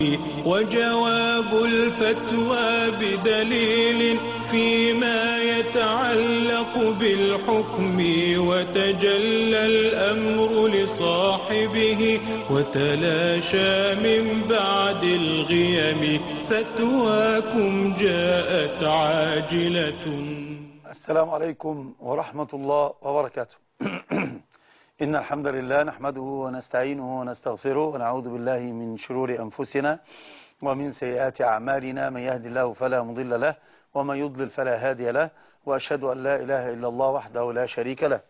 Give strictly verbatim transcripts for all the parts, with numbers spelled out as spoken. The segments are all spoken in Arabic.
وجواب الفتوى بدليل فيما يتعلق بالحكم، وتجلى الأمر لصاحبه وتلاشى من بعد الغيم، فتواكم جاءت عاجلة. السلام عليكم ورحمة الله وبركاته. إن الحمد لله نحمده ونستعينه ونستغفره ونعوذ بالله من شرور أنفسنا ومن سيئات أعمالنا، من يهد الله فلا مضل له ومن يضلل فلا هادي له، وأشهد أن لا إله إلا الله وحده لا شريك له،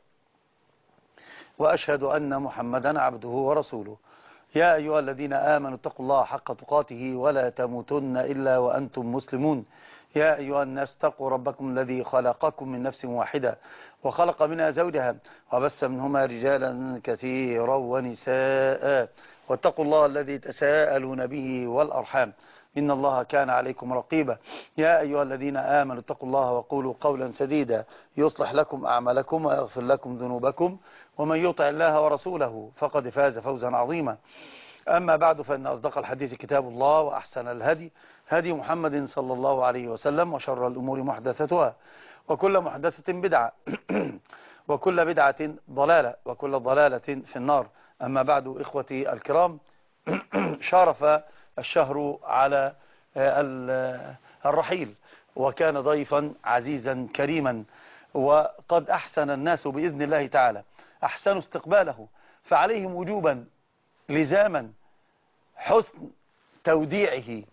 وأشهد أن محمدا عبده ورسوله. يا أيها الذين آمنوا اتقوا الله حق تقاته ولا تموتن إلا وأنتم مسلمون. يا أيها الناس اتقوا ربكم الذي خلقكم من نفس واحدة وخلق منها زوجها وبث منهما رجالا كثيرا ونساء، واتقوا الله الذي تساءلون به والأرحام إن الله كان عليكم رقيبا. يا أيها الذين آمنوا اتقوا الله وقولوا قولا سديدا يصلح لكم أعمالكم ويغفر لكم ذنوبكم، ومن يطع الله ورسوله فقد فاز فوزا عظيما. أما بعد، فإن أصدق الحديث كتاب الله، وأحسن الهدي هدي محمد صلى الله عليه وسلم، وشر الأمور محدثتها، وكل محدثة بدعة وكل بدعة ضلالة، وكل ضلالة في النار. أما بعد، إخوتي الكرام، شارف الشهر على الرحيل، وكان ضيفا عزيزا كريما، وقد أحسن الناس بإذن الله تعالى أحسنوا استقباله، فعليهم وجوبا لزاما حسن توديعه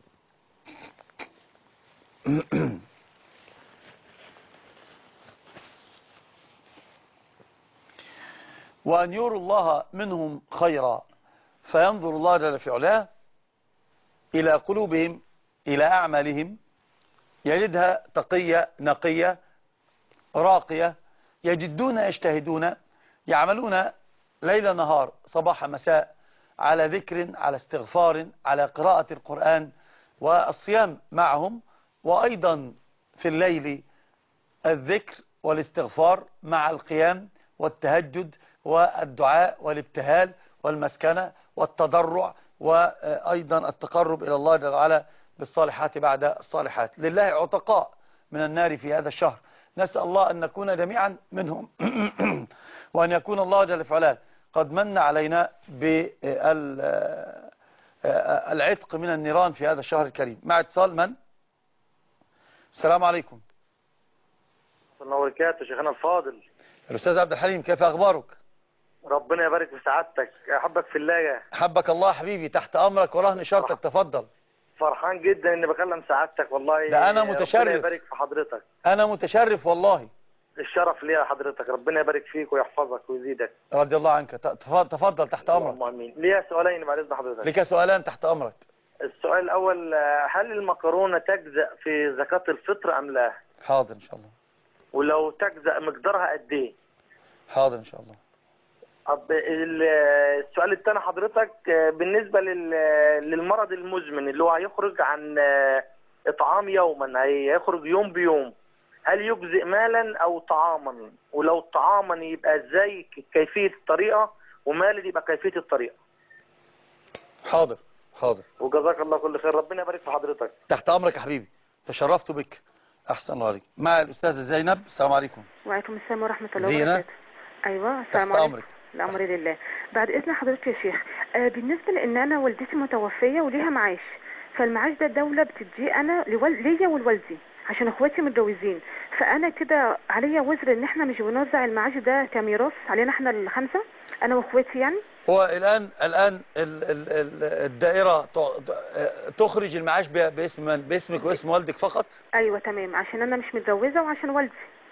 وأن يروا الله منهم خيرا، فينظر الله جل في علاه إلى قلوبهم، إلى أعمالهم، يجدها تقية نقية راقية، يجدون يجتهدون يعملون ليل نهار صباح مساء على ذكر، على استغفار، على قراءة القرآن والصيام معهم، وأيضا في الليل الذكر والاستغفار مع القيام والتهجد والدعاء والابتهال والمسكنة والتضرع، وأيضا التقرب إلى الله جل وعلا بالصالحات بعد الصالحات. لله عتقاء من النار في هذا الشهر، نسأل الله أن نكون جميعا منهم وأن يكون الله جل وعلا قد من علينا بالعتق من النيران في هذا الشهر الكريم. مع اتصال من؟ السلام عليكم. السلام عليكم وبركاته. شيخنا الفاضل الأستاذ عبد الحليم، كيف أخبارك؟ ربنا يبارك في سعادتك، أحبك في الله. حبك الله حبيبي، تحت أمرك ورهن شرطك، تفضل. فرحان جدا إني بكلم سعادتك والله. ده أنا متشرف. ربنا يبارك في حضرتك. أنا متشرف والله. الشرف ليا حضرتك، ربنا يبارك فيك ويحفظك ويزيدك. رضي الله عنك. تفضل تحت أمرك. اللهم آمين. ليا سؤالين بعد إذن حضرتك. لك سؤالان تحت أمرك. السؤال الأول، هل المكرونة تجزأ في زكاة الفطر أم لا؟ حاضر إن شاء الله. ولو تجزأ مقدارها قد إيه؟ حاضر إن شاء الله. طب السؤال الثاني حضرتك، بالنسبة للمرض المزمن اللي هو هيخرج عن إطعام يوما، هيخرج يوم بيوم، هل يجزئ مالا أو طعاما؟ ولو طعاما يبقى إزاي كيفية الطريقة، ومالا يبقى كيفية الطريقة؟ حاضر حاضر. وجزاك الله كل خير، ربنا يبارك في حضرتك. تحت أمرك يا حبيبي، تشرفت بك. أحسن الله عليك. مع الأستاذة زينب. السلام عليكم. وعليكم السلام ورحمة الله زينة. وبركاته. أيوة السلام تحت عليكم. أمرك. الأمر لله. بعد إذن حضرتك يا شيخ، آه بالنسبة لأن أنا والدتي متوفية وليها معاش، فالمعاش ده الدولة بتديه أنا لول... ليا ولوالدي عشان اخواتي متجوزين، فأنا كده عليا وزر إن احنا مش بنوزع المعاش ده كميراث علينا احنا الخمسة، أنا واخواتي يعني. هو الآن الآن الدائرة تخرج المعاش باسم باسمك واسم والدك فقط؟ أيوة تمام، عشان أنا مش متجوزة وعشان والدي.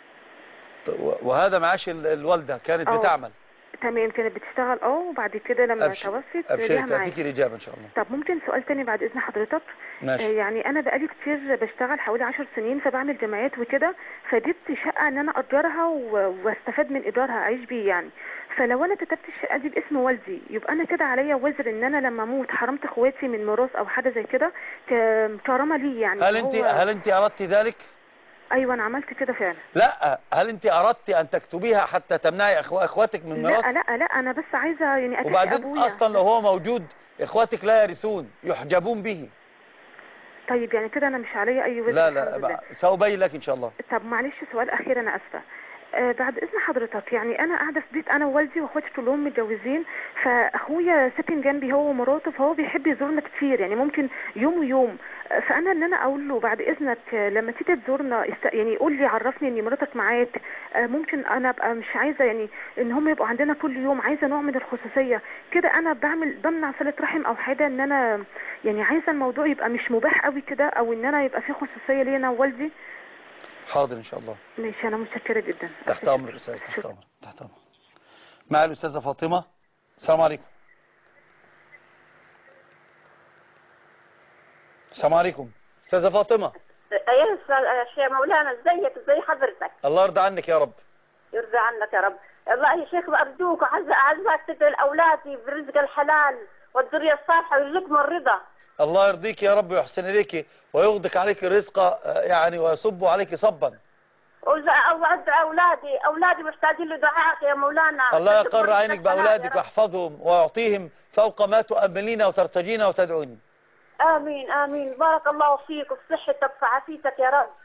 وهذا معاش الوالدة كانت أوه. بتعمل؟ تمام، كانت بتشتغل اه وبعد كده لما توفت ليها معاش. تأتيكي الإجابة إن شاء الله. طب ممكن سؤال تاني بعد إذن حضرتك؟ ماشي. آه يعني أنا بقالي كتير بشتغل حوالي عشر سنين، فبعمل جمعيات وكده، فجبت شقة إن أنا أجرها واستفاد من إيجارها أعيش بيه يعني. فلو أنا كتبت الشقة دي باسم والدي، يبقى أنا كده عليا وزر إن أنا لما أموت حرمت إخواتي من ميراث أو حاجة زي كده كرامة لي يعني. هل أنت هل أنت أردت ذلك؟ ايوه انا عملت كده فعلا. لا، هل انت اردت ان تكتبيها حتى تمنعي أخو... اخواتك من ميراث؟ لا لا لا انا بس عايزه يعني اتحي وبعدين ابويا. اصلا لو هو موجود اخواتك لا يرثون، يحجبون به. طيب يعني كده انا مش عليا اي وزر. لا الحمد لله. لا سأبين لك ان شاء الله. طب معلش سؤال اخير انا اسفه. آه بعد اذن حضرتك، يعني انا قاعده في بيت انا ووالدي واخواتي كلهم متجوزين، فاخويا ساكن جنبي هو ومراته، فهو بيحب يزورنا كتير، يعني ممكن يوم ويوم. آه فانا ان انا اقول له بعد اذنك آه لما تيجي تزورنا است... يعني يقول لي عرفني ان مراتك معاك. آه ممكن انا ابقى مش عايزه يعني ان هم يبقوا عندنا كل يوم، عايزه نوع من الخصوصيه كده. انا بعمل بمنع صله رحم او حاجه، ان انا يعني عايزه الموضوع يبقى مش مباح قوي كده، او ان انا يبقى في خصوصيه لي انا ووالدي. حاضر ان شاء الله. ماشي انا متشكره جدا. تحت امرك يا استاذ، تحت امرك، تحت امرك. مع الاستاذه فاطمه. السلام عليكم. السلام عليكم استاذه فاطمه. ايها يا مولانا، ازيك؟ ازي حضرتك؟ الله يرضى عنك يا رب. يرضى عنك يا رب. الله يا شيخ ارجوك، عز عزك تدعي لاولادي برزق الحلال والذريه الصالحه ويرزقهم الرضا. الله يرضيك يا رب ويحسن اليك ويغدق عليك الرزق يعني ويصب عليك صبا. وادعي اولادي، اولادي محتاجين لدعائك يا مولانا. الله يقر عينك باولادك ويحفظهم ويعطيهم فوق ما تؤملين وترتجين وتدعون. امين امين. بارك الله فيك وفي صحتك وفي عافيتك يا رب.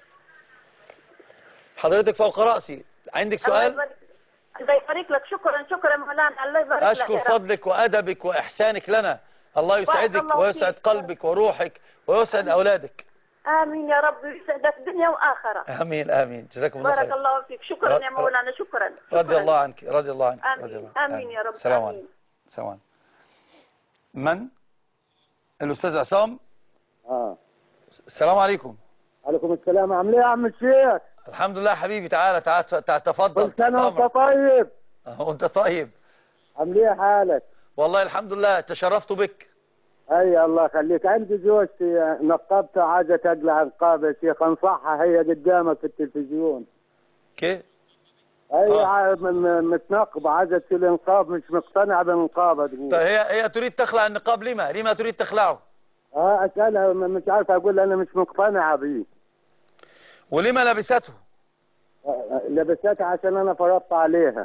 حضرتك فوق راسي، عندك سؤال؟ الله يبارك لك. شكرا شكرا مولانا، الله يبارك لك. اشكر فضلك وادبك واحسانك لنا. الله يسعدك ويسعد قلبك وروحك ويسعد اولادك. امين يا رب، يسعدك دنيا واخره. امين امين. جزاكم الله خير. بارك الله فيك. شكرا يا مولانا. شكرا, شكرا. رضي الله عنك، رضي الله عنك. امين رضي الله. امين, آمين يا رب. السلام عليكم. السلام عليكم. من؟ الاستاذ عصام. اه السلام عليكم. عليكم السلام. عامل ايه يا عم الشيخ؟ الحمد لله حبيبي. تعالى تعالى تعال تفضل. كل سنه وانت طيب. وانت طيب. عامل ايه حالك؟ والله الحمد لله، تشرفت بك. اي الله يخليك. عندي زوجتي نقبتها، عايزه تقلع نقاب يا شيخ، انصحها، هي قدامك في التلفزيون. كيف؟ اي آه. متنقبه، عايزه تشيل نقاب، مش مقتنعه بالنقابه تقول. طيب هي هي تريد تخلع النقاب، لما؟ لما تريد تخلعه؟ اه اسالها، مش عارف اقول انا مش مقتنعه بيه. ولما لبسته؟ آه لبستها عشان انا فرضت عليها.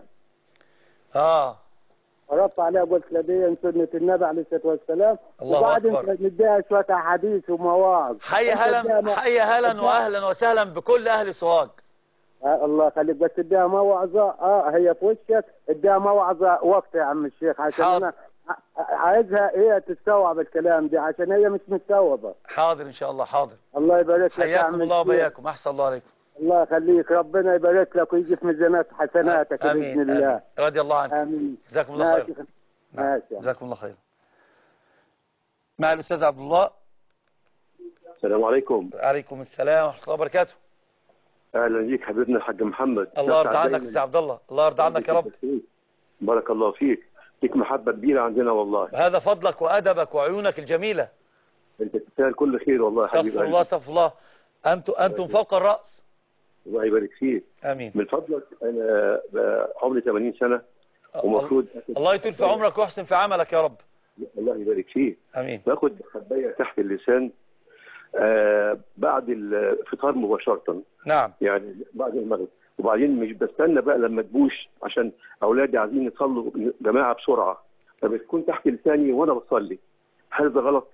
اه فرضت عليها، قلت لها دي سنه النبي عليه الصلاه والسلام. الله اكبر. وبعدين نديها شويه احاديث ومواعظ. حي هلا حي هلا واهلا وسهلا بكل اهل سوهاج. آه الله يخليك، بس اديها موعظه. اه هي في وشك، اديها موعظه وقت يا عم الشيخ، عشان حاضر. انا عايزها هي تستوعب الكلام ده، عشان هي مش مستوعبه. حاضر ان شاء الله. حاضر. الله يبارك لك يا عم. حياكم الله وبياكم. احسن الله عليكم. الله يخليك، ربنا يبارك لك ويجي في ميزانات حسناتك باذن الله. آمين. رضي الله عنك. امين. جزاكم الله خير. ماشي. جزاكم الله خير. مع الاستاذ عبد الله. السلام عليكم. وعليكم السلام ورحمه الله وبركاته. اهلا بيك حبيبنا الحاج محمد. الله يرضى عنك استاذ عبد الله. الله يرضى عنك يا رب. بارك الله فيك. ليك محبه كبيره عندنا والله. هذا فضلك وادبك وعيونك الجميله. انت تستاهل كل خير والله يا حبيبي. استغفر الله استغفر الله. انتم انتم فوق الراس. الله يبارك فيك. امين. من فضلك انا عمري ثمانين سنه ومفروض الله يطول في عمرك ويحسن في عملك يا رب. الله يبارك فيك. امين. باخد حبايه تحت اللسان آه بعد الفطار مباشره. نعم. يعني بعد المغرب، وبعدين مش بستنى بقى لما تبوش، عشان اولادي عايزين يصلوا جماعه بسرعه، فبتكون تحت لساني وانا بصلي. هل ده غلط؟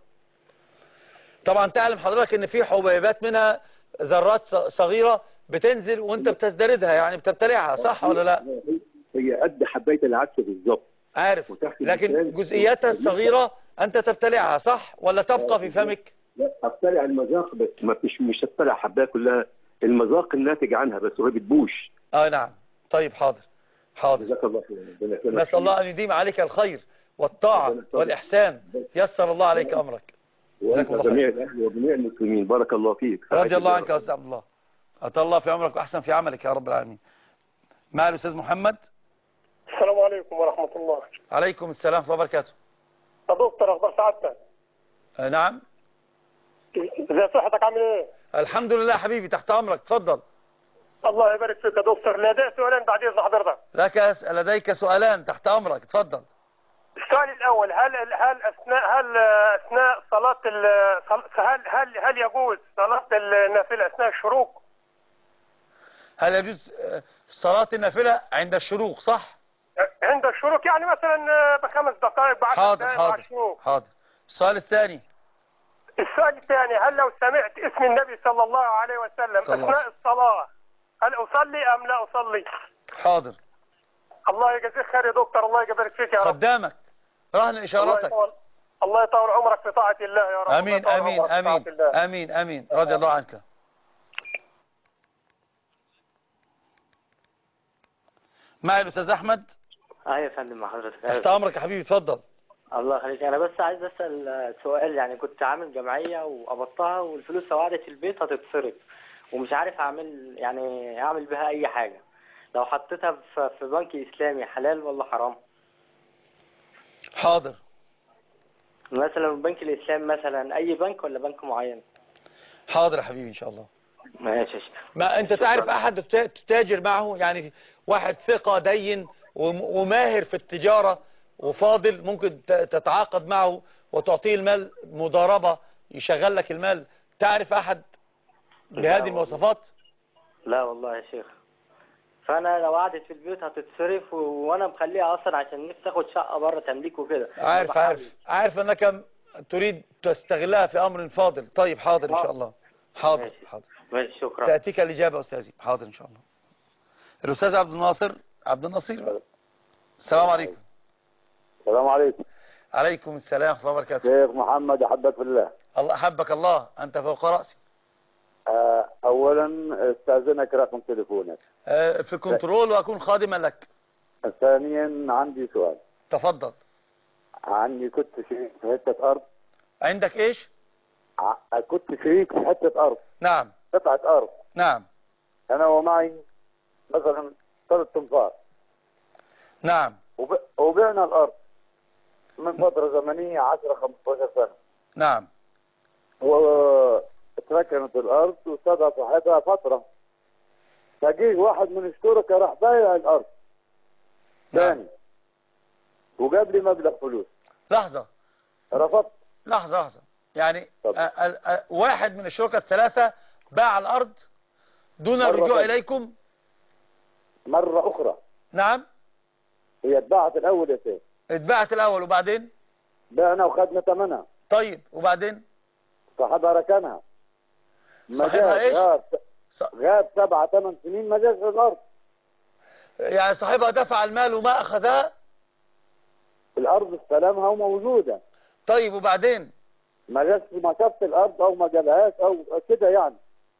طبعا تعلم حضرتك ان في حبيبات منها ذرات صغيره بتنزل وانت بتزدردها، يعني بتبتلعها، صح ولا لا؟ هي قد حبايه العدس بالظبط. عارف، لكن جزئياتها الصغيره انت تبتلعها، صح ولا تبقى في فمك؟ لا، ابتلع المذاق بس، ما مش مش ابتلع حبايه كلها، المذاق الناتج عنها بس، وهي بتبوش. اه نعم. طيب حاضر حاضر. جزاك الله خير. نسال الله ان يديم عليك الخير والطاعه والاحسان. يسر الله عليك امرك. جزاك الله خير. جميع الاهل وجميع المسلمين. بارك الله فيك. رضي الله عنك يا استاذ عبد الله. أطال الله في عمرك وأحسن في عملك يا رب العالمين. مع الأستاذ محمد. السلام عليكم ورحمة الله. عليكم السلام ورحمة الله وبركاته. يا دكتور أخبار سعادتك؟ أه نعم. ازي صحتك، عامل إيه؟ الحمد لله حبيبي، تحت أمرك، تفضل. الله يبارك فيك يا دكتور. لدي سؤالين بعد إذن حضرتك. لك لديك سؤالان، تحت أمرك، تفضل. السؤال الأول، هل هل أثناء هل أثناء صلاة هل هل هل يجوز صلاة النافلة أثناء الشروق؟ هل يجوز صلاة النافلة عند الشروق صح؟ عند الشروق يعني مثلا بخمس دقائق بعد حاضر بعد حاضر الشروق. حاضر. السؤال الثاني. السؤال الثاني، هل لو سمعت اسم النبي صلى الله عليه وسلم أثناء الصلاة هل أصلي أم لا أصلي؟ حاضر. الله يجزيك خير يا دكتور، الله يبارك فيك يا رب. خدامك رهن إشارتك. الله يطول, الله يطول عمرك في طاعة الله يا رب. أمين أمين أمين أمين أمين رضي الله عنك. معي الأستاذ أحمد. اه يا فندم مع حضرتك. تحت أمرك يا حبيبي اتفضل. الله يخليك. انا بس عايز اسال سؤال، يعني كنت عامل جمعيه وقبضتها والفلوس لو قعدت في البيت هتتصرف ومش عارف اعمل يعني اعمل بها اي حاجه، لو حطيتها في في بنك اسلامي حلال ولا حرام؟ حاضر. مثلا البنك الاسلامي مثلا اي بنك ولا بنك معين؟ حاضر يا حبيبي ان شاء الله. ماشي. ما انت تعرف احد تتاجر معه، يعني واحد ثقة دين وماهر في التجارة وفاضل ممكن تتعاقد معه وتعطيه المال مضاربة يشغل لك المال، تعرف احد بهذه المواصفات؟ لا والله يا شيخ، فانا لو قعدت في البيت هتتصرف وانا مخليها اصلا عشان نفسي اخد شقة بره تمليك وكده. عارف عارف عارف انك تريد تستغلها في امر فاضل. طيب حاضر ان شاء الله. حاضر ماشي. حاضر. ماشي شكرا. تأتيك الإجابة أستاذي. حاضر إن شاء الله. الأستاذ عبد الناصر عبد النصير. السلام عليكم. السلام عليكم. عليكم السلام ورحمة الله وبركاته. شيخ محمد أحبك في الله. الله أحبك الله، أنت فوق رأسي. أه أولا استأذنك رقم تليفونك. أه في كنترول وأكون خادما لك. ثانيا عندي سؤال. تفضل. عندي كنت شريك في حتة أرض. عندك إيش؟ ع... كنت شريك في حتة أرض. نعم. قطعة أرض. نعم. أنا ومعي مثلا ثلاث تنفار. نعم. وب... وبعنا الأرض من فترة زمنية عشرة خمستاشر سنة. نعم. واتركنت الأرض واستدعى صاحبها فترة، فجيه واحد من الشركاء راح بايع الأرض ثاني. نعم. وجاب لي مبلغ فلوس. لحظة. رفضت. لحظة لحظة يعني أ أ أ واحد من الشركاء الثلاثة باع الأرض دون الرجوع إليكم مرة أخرى. نعم. هي اتباعت الأول يا سيد. اتباعت الأول وبعدين بعنا وخدنا ثمنها. طيب وبعدين صاحبها ركنها. صاحبها ايش؟ غاب غاب سبعة ثمان سنين ما جاش الأرض. يعني صاحبها دفع المال وما أخذها؟ الأرض استلمها وموجودة. طيب وبعدين؟ ما جاش ما شافت الأرض أو ما جابهاش أو كده يعني.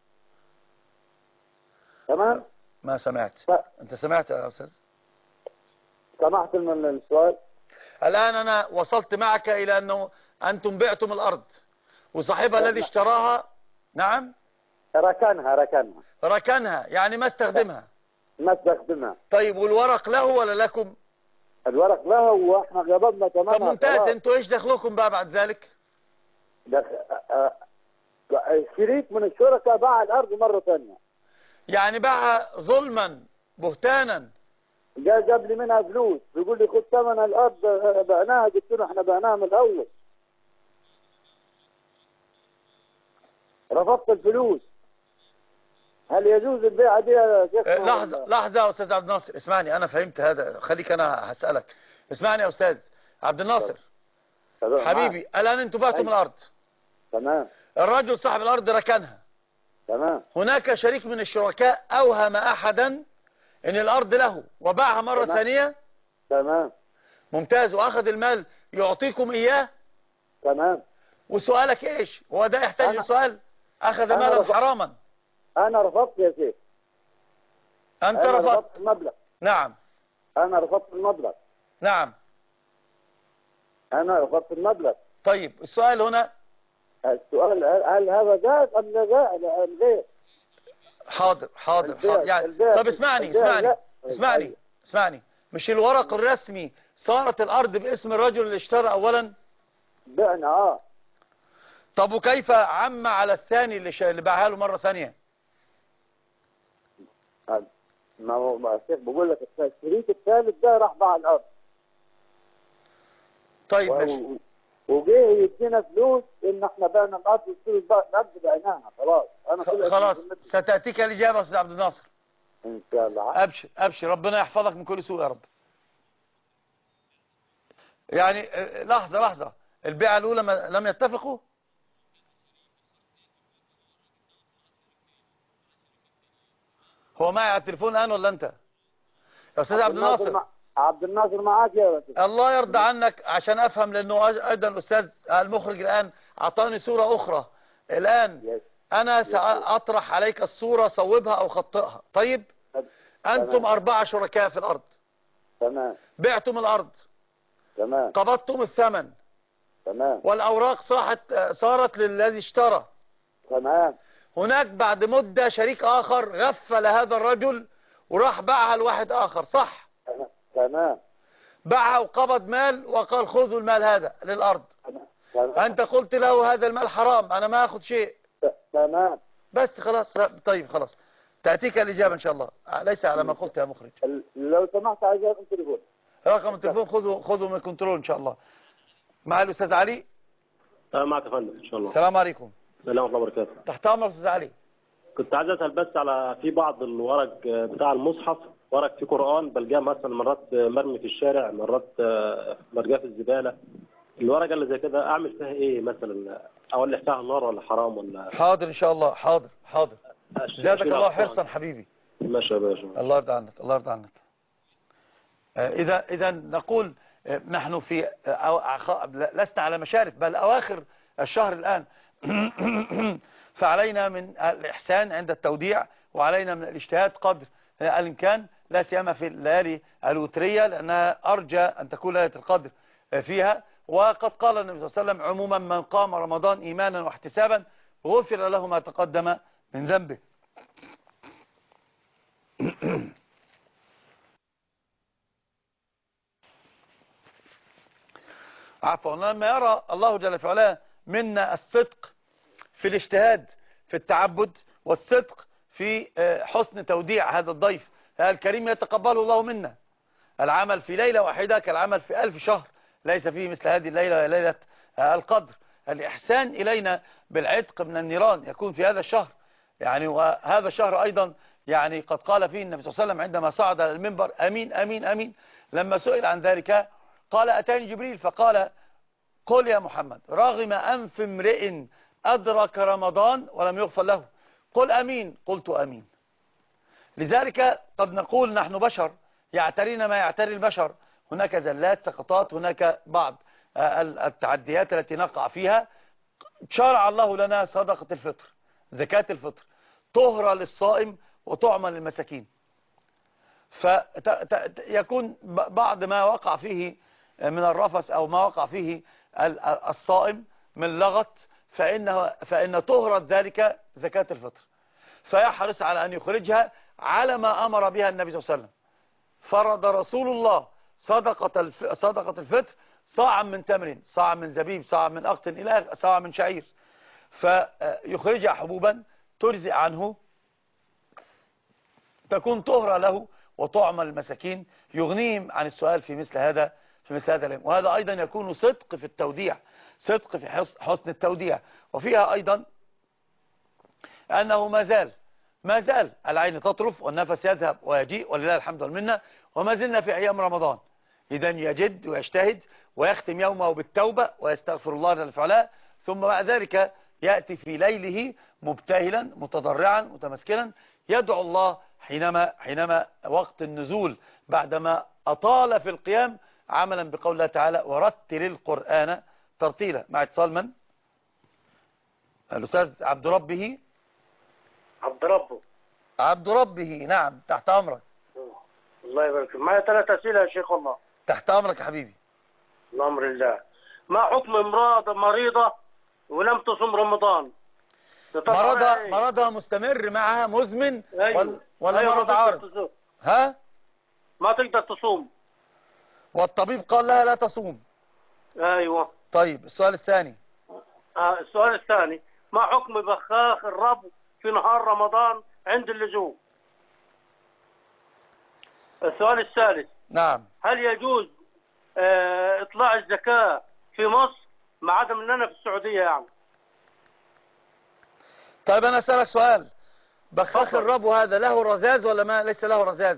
تمام؟ ما سمعت. ف... أنت سمعت يا أستاذ؟ سمعت من السؤال. الآن أنا وصلت معك إلى أنه أنتم بعتم الأرض وصاحبها الذي اشتراها. نعم. ركنها ركنها ركنها يعني ما استخدمها. ما استخدمها. طيب والورق له ولا لكم؟ الورق له واحنا قبضنا تماما. طب ممتاز. انتوا ايش دخلكم بقى بعد ذلك؟ دخ... آه... شريك من الشركاء باع الارض مرة ثانية. يعني باعها ظلما بهتانا. جا جاب لي منها فلوس بيقول لي خد ثمن الارض بعناها، قلت له احنا بعناها من الاول. رفضت الفلوس. هل يجوز البيعة دي يا شيخ؟ اه لحظة لحظة يا أستاذ عبد الناصر اسمعني، أنا فهمت هذا، خليك أنا هسألك. اسمعني يا أستاذ عبد الناصر حبيبي. الآن أنتوا بعتم الأرض. تمام. الرجل صاحب الأرض ركنها. تمام. هناك شريك من الشركاء أوهم أحدا إن الأرض له وباعها مرة تمام. ثانية. تمام. ممتاز. وأخذ المال يعطيكم إياه. تمام. وسؤالك إيش؟ هو ده يحتاج لسؤال؟ أخذ مالا رفض. حراما. أنا رفضت يا شيخ. أنت أنا رفضت. رفضت المبلغ. نعم. أنا رفضت المبلغ. نعم. أنا رفضت المبلغ. طيب السؤال هنا، السؤال هل هذا جائز أم لا غير؟ حاضر حاضر حاضر يعني. طب اسمعني اسمعني اسمعني اسمعني مش الورق الرسمي صارت الأرض باسم الرجل اللي اشترى أولا؟ بعنا اه. طب وكيف عم على الثاني اللي, ش... اللي باعها له مرة ثانية؟ ما هو ما الشيخ بقول لك الشريك الثالث ده راح باع الأرض. طيب و... ماشي. وجيه يدينا فلوس ان احنا بعنا الارض والفلوس بقى الارض بعناها خلاص. انا خلاص ستاتيك الاجابه يا استاذ عبد الناصر. ان شاء الله. ابشر ابشر، ربنا يحفظك من كل سوء يا رب. يعني لحظة لحظة، البيعة الأولى ما لم يتفقوا؟ هو معي على التليفون الآن ولا أنت؟ يا أستاذ عبد الناصر. عبد الناصر معاك يا أستاذ. الله يرضى عنك عشان أفهم، لأنه أيضا الأستاذ المخرج الآن أعطاني صورة أخرى. الآن أنا سأطرح عليك الصورة، صوبها أو خطئها. طيب؟ أنتم أربعة شركاء في الأرض. تمام. بعتم الأرض. تمام. قبضتم الثمن. تمام. والأوراق صاحت صارت للذي اشترى. تمام. هناك بعد مدة شريك آخر غفل هذا الرجل وراح باعها لواحد آخر، صح؟ تمام. باعها وقبض مال وقال خذوا المال هذا للأرض. تمام. أنت قلت له هذا المال حرام، أنا ما أخذ شيء. تمام. بس خلاص. طيب خلاص، تأتيك الإجابة إن شاء الله، ليس على ما قلت يا مخرج. لو سمحت عايز رقم تليفون. رقم التليفون خذوا خذوا من الكنترول إن شاء الله. مع الأستاذ علي. معك يا فندم إن شاء الله. السلام عليكم. السلام ورحمة الله وبركاته. تحت أمرك أستاذ علي. كنت عايز أسأل بس على في بعض الورق بتاع المصحف، ورق في قرآن بلقاه مثلا مرات مرمي في الشارع، مرات مرجاه في الزبالة. الورقة اللي زي كده أعمل فيها إيه مثلا؟ أولع فيها النار ولا حرام ولا؟ حاضر إن شاء الله. حاضر حاضر. زادك الله حرصا حبيبي. ماشي يا باشا. الله يرضى عنك، الله يرضى عنك. إذا إذا نقول نحن في لسنا على مشارف بل أواخر الشهر الآن. فعلينا من الإحسان عند التوديع، وعلينا من الاجتهاد قدر الإمكان، لا سيما في الليالي الوترية، لأنها أرجى أن تكون ليلة القدر فيها. وقد قال النبي صلى الله عليه وسلم عموما: من قام رمضان إيمانا واحتسابا غفر له ما تقدم من ذنبه. عفوا. لما يرى الله جل في علاه منا الصدق في الاجتهاد في التعبد، والصدق في حسن توديع هذا الضيف الكريم، يتقبله الله منا. العمل في ليلة واحدة كالعمل في ألف شهر، ليس فيه مثل هذه الليلة ليلة القدر. الإحسان إلينا بالعتق من النيران يكون في هذا الشهر يعني. وهذا الشهر أيضا يعني قد قال فيه النبي صلى الله عليه وسلم عندما صعد على المنبر: أمين أمين أمين. لما سئل عن ذلك قال: أتاني جبريل فقال: قل يا محمد رغم أنف امرئ أدرك رمضان ولم يغفر له، قل أمين. قلت أمين. لذلك قد نقول نحن بشر يعترينا ما يعتري البشر، هناك زلات سقطات، هناك بعض التعديات التي نقع فيها. شرع الله لنا صدقة الفطر، زكاة الفطر، طهرة للصائم وطعما للمساكين. فيكون بعض ما وقع فيه من الرفث أو ما وقع فيه الصائم من لغط، فإنه فإن طهرة ذلك زكاة الفطر، فيحرص على أن يخرجها على ما أمر بها النبي صلى الله عليه وسلم. فرض رسول الله صدقة صدقة الفطر صاعا من تمر، صاعا من زبيب، صاعا من أقط، إلى صاعا من شعير، فيخرجها حبوبا تجزئ عنه، تكون طهرة له وطعما للمساكين، يغنيهم عن السؤال في مثل هذا في مثل هذا اليوم. وهذا أيضا يكون صدق في التوديع، صدق في حسن التوديع. وفيها أيضا أنه ما زال ما زال العين تطرف والنفس يذهب ويجيء، ولله الحمد والمنة، وما زلنا في أيام رمضان. إذا يجد ويجتهد ويختم يومه بالتوبة ويستغفر الله جل وعلا، ثم بعد ذلك يأتي في ليله مبتهلا متضرعا متمسكنا، يدعو الله حينما حينما وقت النزول بعدما أطال في القيام، عملا بقول الله تعالى: ورتل القرآن ترتيلا. مع اتصال من؟ الأستاذ عبد ربه. عبد ربه عبد ربه نعم، تحت أمرك. الله يبارك فيك. معي ثلاث أسئلة يا شيخ والله. تحت أمرك يا حبيبي. الأمر لله. ما حكم امرأة مريضة ولم تصم رمضان؟ مرضها ايه؟ مرضها مستمر معها مزمن؟ أيوه. ولا, ولا أيوه مرض عارض؟ ها؟ ما تقدر تصوم والطبيب قال لها لا تصوم. ايوه. طيب السؤال الثاني. آه السؤال الثاني: ما حكم بخاخ الرب في نهار رمضان عند اللزوم؟ السؤال الثالث: نعم، هل يجوز آه اطلاع الزكاة في مصر مع عدم اننا في السعودية يعني؟ طيب انا اسالك سؤال: بخاخ الربو هذا له رذاذ ولا ما ليس له رذاذ؟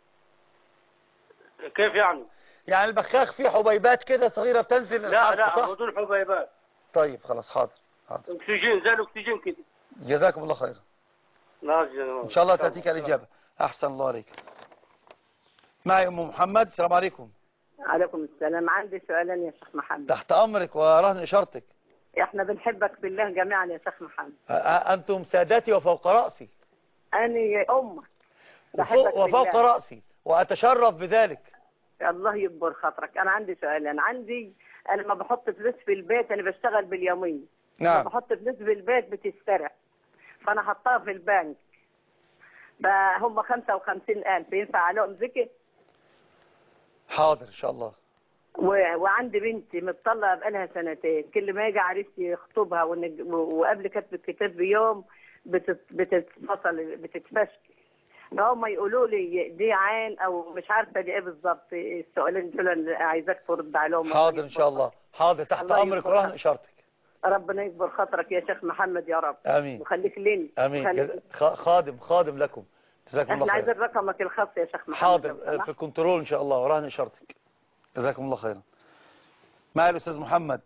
كيف يعني؟ يعني البخاخ فيه حبيبات كده صغيرة بتنزل لا لا صح؟ بدون حبيبات. طيب خلاص حاضر حاضر. اكسجين زي الاكسجين كده. جزاكم الله خيرا. ان شاء الله تأتيك الإجابة. أحسن الله عليك. معي أم محمد. السلام عليكم. عليكم السلام. عندي سؤالين يا شيخ محمد. تحت أمرك ورهن إشارتك. احنا بنحبك بالله جميعا يا شيخ محمد. أنتم سادتي وفوق رأسي. أنا أمك. وفوق, وفوق رأسي وأتشرف بذلك. الله يكبر خاطرك. أنا عندي سؤالين. عندي أنا لما بحط فلوس في البيت أنا بشتغل باليومين. نعم. لما بحط فلوس في البيت بتسترع. فأنا حطها في البنك. هم خمسة وخمسين ألف ينفع عليهم زكاة؟ حاضر إن شاء الله. و... وعندي بنتي متطلقة بقالها سنتين، كل ما يجي عريس يخطبها ونج... وقبل كتب الكتاب بيوم بتت... بتتفصل بتتفشل. فهم يقولوا لي دي عين او مش عارفه دي ايه بالظبط. السؤالين دول اللي عايزاك ترد عليهم. حاضر ان شاء الله. حاضر تحت امرك ورهن اشارتك. ربنا يكبر خاطرك يا شيخ محمد يا رب. امين. وخليك لنا. امين. جز... خادم خادم لكم. جزاكم الله خير. احنا عايزين رقمك الخاص يا شيخ محمد. حاضر في الكنترول ان شاء الله ورهن اشارتك. جزاكم الله خيرا. معي الاستاذ محمد.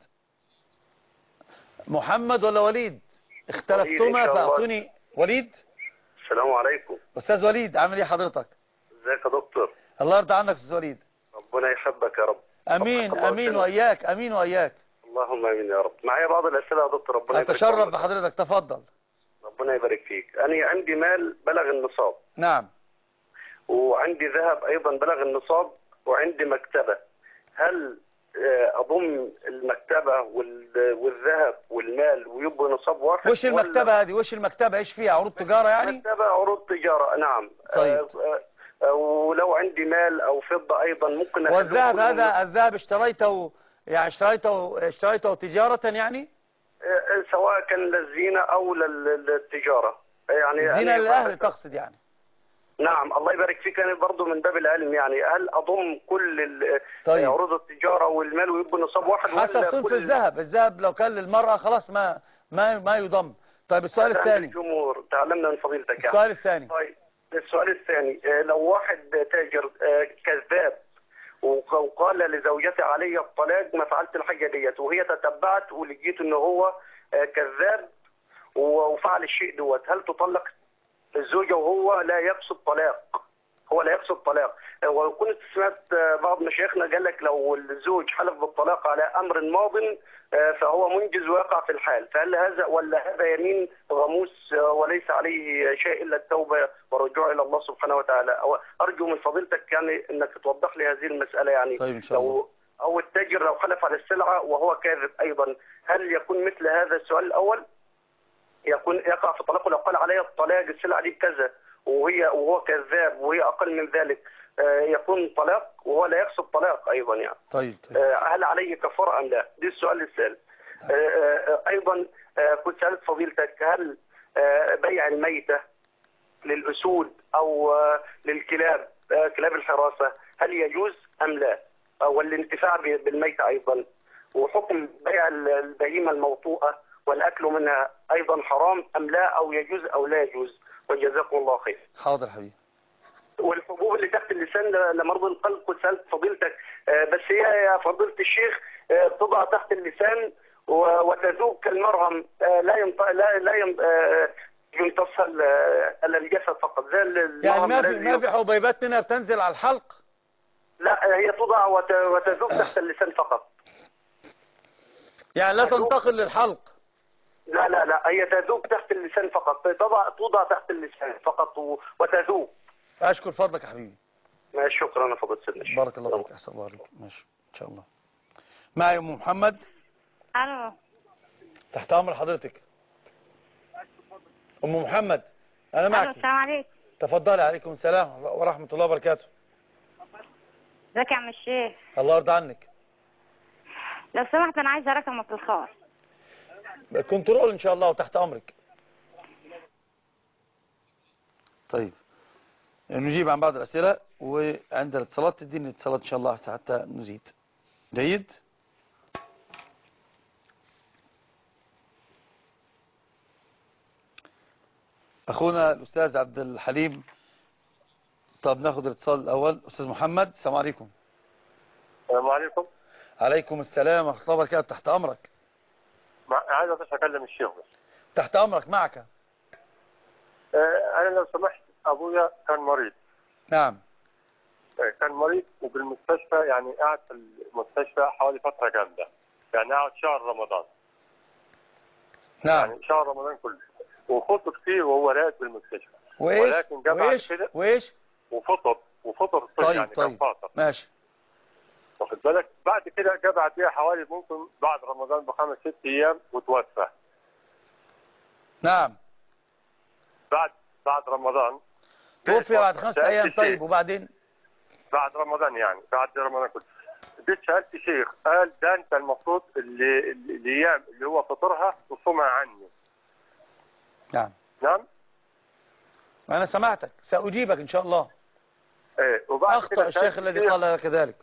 محمد ولا وليد؟ اختلفتما فاعطوني. وليد. السلام عليكم. استاذ وليد عامل ايه حضرتك؟ ازيك يا دكتور؟ الله يرضى عنك استاذ وليد. ربنا يحبك يا رب. امين امين واياك. امين واياك. اللهم امين يا رب. معايا بعض الاسئله يا دكتور. ربنا يبارك فيك. اتشرف بحضرتك. تفضل. ربنا يبارك فيك. انا عندي مال بلغ النصاب. نعم. وعندي ذهب ايضا بلغ النصاب وعندي مكتبه. هل اضم المكتبه والذهب والمال ويبقى نصاب واحد؟ وش المكتبه هذه؟ وش المكتبه؟ ايش فيها؟ عروض تجاره يعني؟ مكتبه عروض تجاره نعم. طيب. آه ولو عندي مال او فضه ايضا ممكن. والذهب هذا الذهب اشتريته يعني اشتريته اشتريته تجاره يعني؟ آه سواء كان للزينه او للتجاره يعني. زينه للاهل تقصد يعني؟ نعم. الله يبارك فيك. انا برضه من باب العلم يعني هل اضم كل طيب. عروض التجاره والمال ويبقى نصاب واحد حسب صنف الذهب. الذهب لو كان للمراه خلاص ما ما ما يضم. طيب السؤال الثاني. الجمهور تعلمنا من فضيلتك يعني. السؤال الثاني. طيب السؤال الثاني لو واحد تاجر كذاب وقال لزوجتي علي الطلاق ما فعلت الحاجه ديت وهي تتبعت ولقيت ان هو كذاب وفعل الشيء دوت، هل تطلق الزوجة وهو لا يقصد طلاق؟ هو لا يقصد طلاق. وكنت سمعت بعض مشايخنا قال لك لو الزوج حلف بالطلاق على امر ماض فهو منجز ويقع في الحال، فهل هذا ولا هذا يمين غموس وليس عليه شيء الا التوبه والرجوع الى الله سبحانه وتعالى؟ ارجو من فضيلتك يعني انك توضح لي هذه المساله يعني. طيب ان شاء الله. لو او التاجر لو حلف على السلعه وهو كاذب ايضا، هل يكون مثل هذا السؤال الاول؟ يكون يقع في طلاقه لو قال علي الطلاق السلعه دي كذا وهي وهو كذاب وهي اقل من ذلك يكون طلاق وهو لا يقصد طلاق ايضا يعني. طيب, طيب. هل عليه كفاره ام لا؟ دي السؤال الثالث. ايضا كنت سالت فضيلتك هل بيع الميته للاسود او للكلاب كلاب الحراسه هل يجوز ام لا؟ والانتفاع بالميته ايضا، وحكم بيع البهيمه الموطوءه والاكل منها ايضا حرام ام لا او يجوز او لا يجوز؟ وجزاكم الله خير. حاضر حبيبي. والحبوب اللي تحت اللسان لمرض القلب كنت سالت فضيلتك بس هي يا فضيله الشيخ تضع تحت اللسان وتذوب كالمرهم لا ينط... لا لا يمتص الا الجسد فقط زي يعني ما في ما في حبيبات منها بتنزل على الحلق؟ لا هي توضع وت... وتذوب تحت اللسان فقط. يعني لا تنتقل للحلق؟ لا لا لا هي تذوب تحت اللسان فقط، توضع توضع تحت اللسان فقط وتذوب. اشكر فضلك يا حبيبي. ماشي شكرا يا فضيله الشيخ. بارك الله فيك. احسن الله عليك. ماشي ان شاء الله. معي ام محمد. الو. تحت امر حضرتك. ام محمد انا معك. السلام عليكم. تفضلي. عليكم السلام ورحمه الله وبركاته. ازيك يا عم الشيخ؟ الله يرضى عنك. لو سمحت انا عايزه رقمك الخاص. كنترول ان شاء الله وتحت امرك. طيب نجيب عن بعض الاسئله وعند الاتصالات تديني اتصالات ان شاء الله حتى نزيد. جيد. أخونا الأستاذ عبد الحليم. طب ناخد الاتصال الأول. أستاذ محمد، السلام عليكم. السلام عليكم. عليكم السلام ورحمة الله وبركاته. تحت أمرك. عايز بس أكلم الشيخ بس. تحت أمرك، معك. آه أنا لو سمحت، أبويا كان مريض. نعم. آه كان مريض وبالمستشفى، يعني قاعد في المستشفى حوالي فترة جامدة، يعني قاعد شهر رمضان. نعم. يعني شهر رمضان كله، وفطر فيه وهو راقد في المستشفى. وإيش؟ ولكن جه بعد كده وإيش؟ وفطر وفطر طيب يعني طيب. كان فاطر. ماشي. واخد بالك؟ بعد كده جه بعديها حوالي ممكن بعد رمضان بخمس ست أيام وتوفى. نعم. بعد بعد رمضان توفي بعد خمسة أيام. طيب وبعدين؟ بعد رمضان، يعني بعد رمضان كله جيت سألت شيخ، قال ده أنت المفروض اللي الأيام اللي هو فطرها تصومها عني. نعم. نعم. أنا سمعتك، سأجيبك إن شاء الله. إيه. وبعد أخطأ الشيخ الذي قال لك ذلك.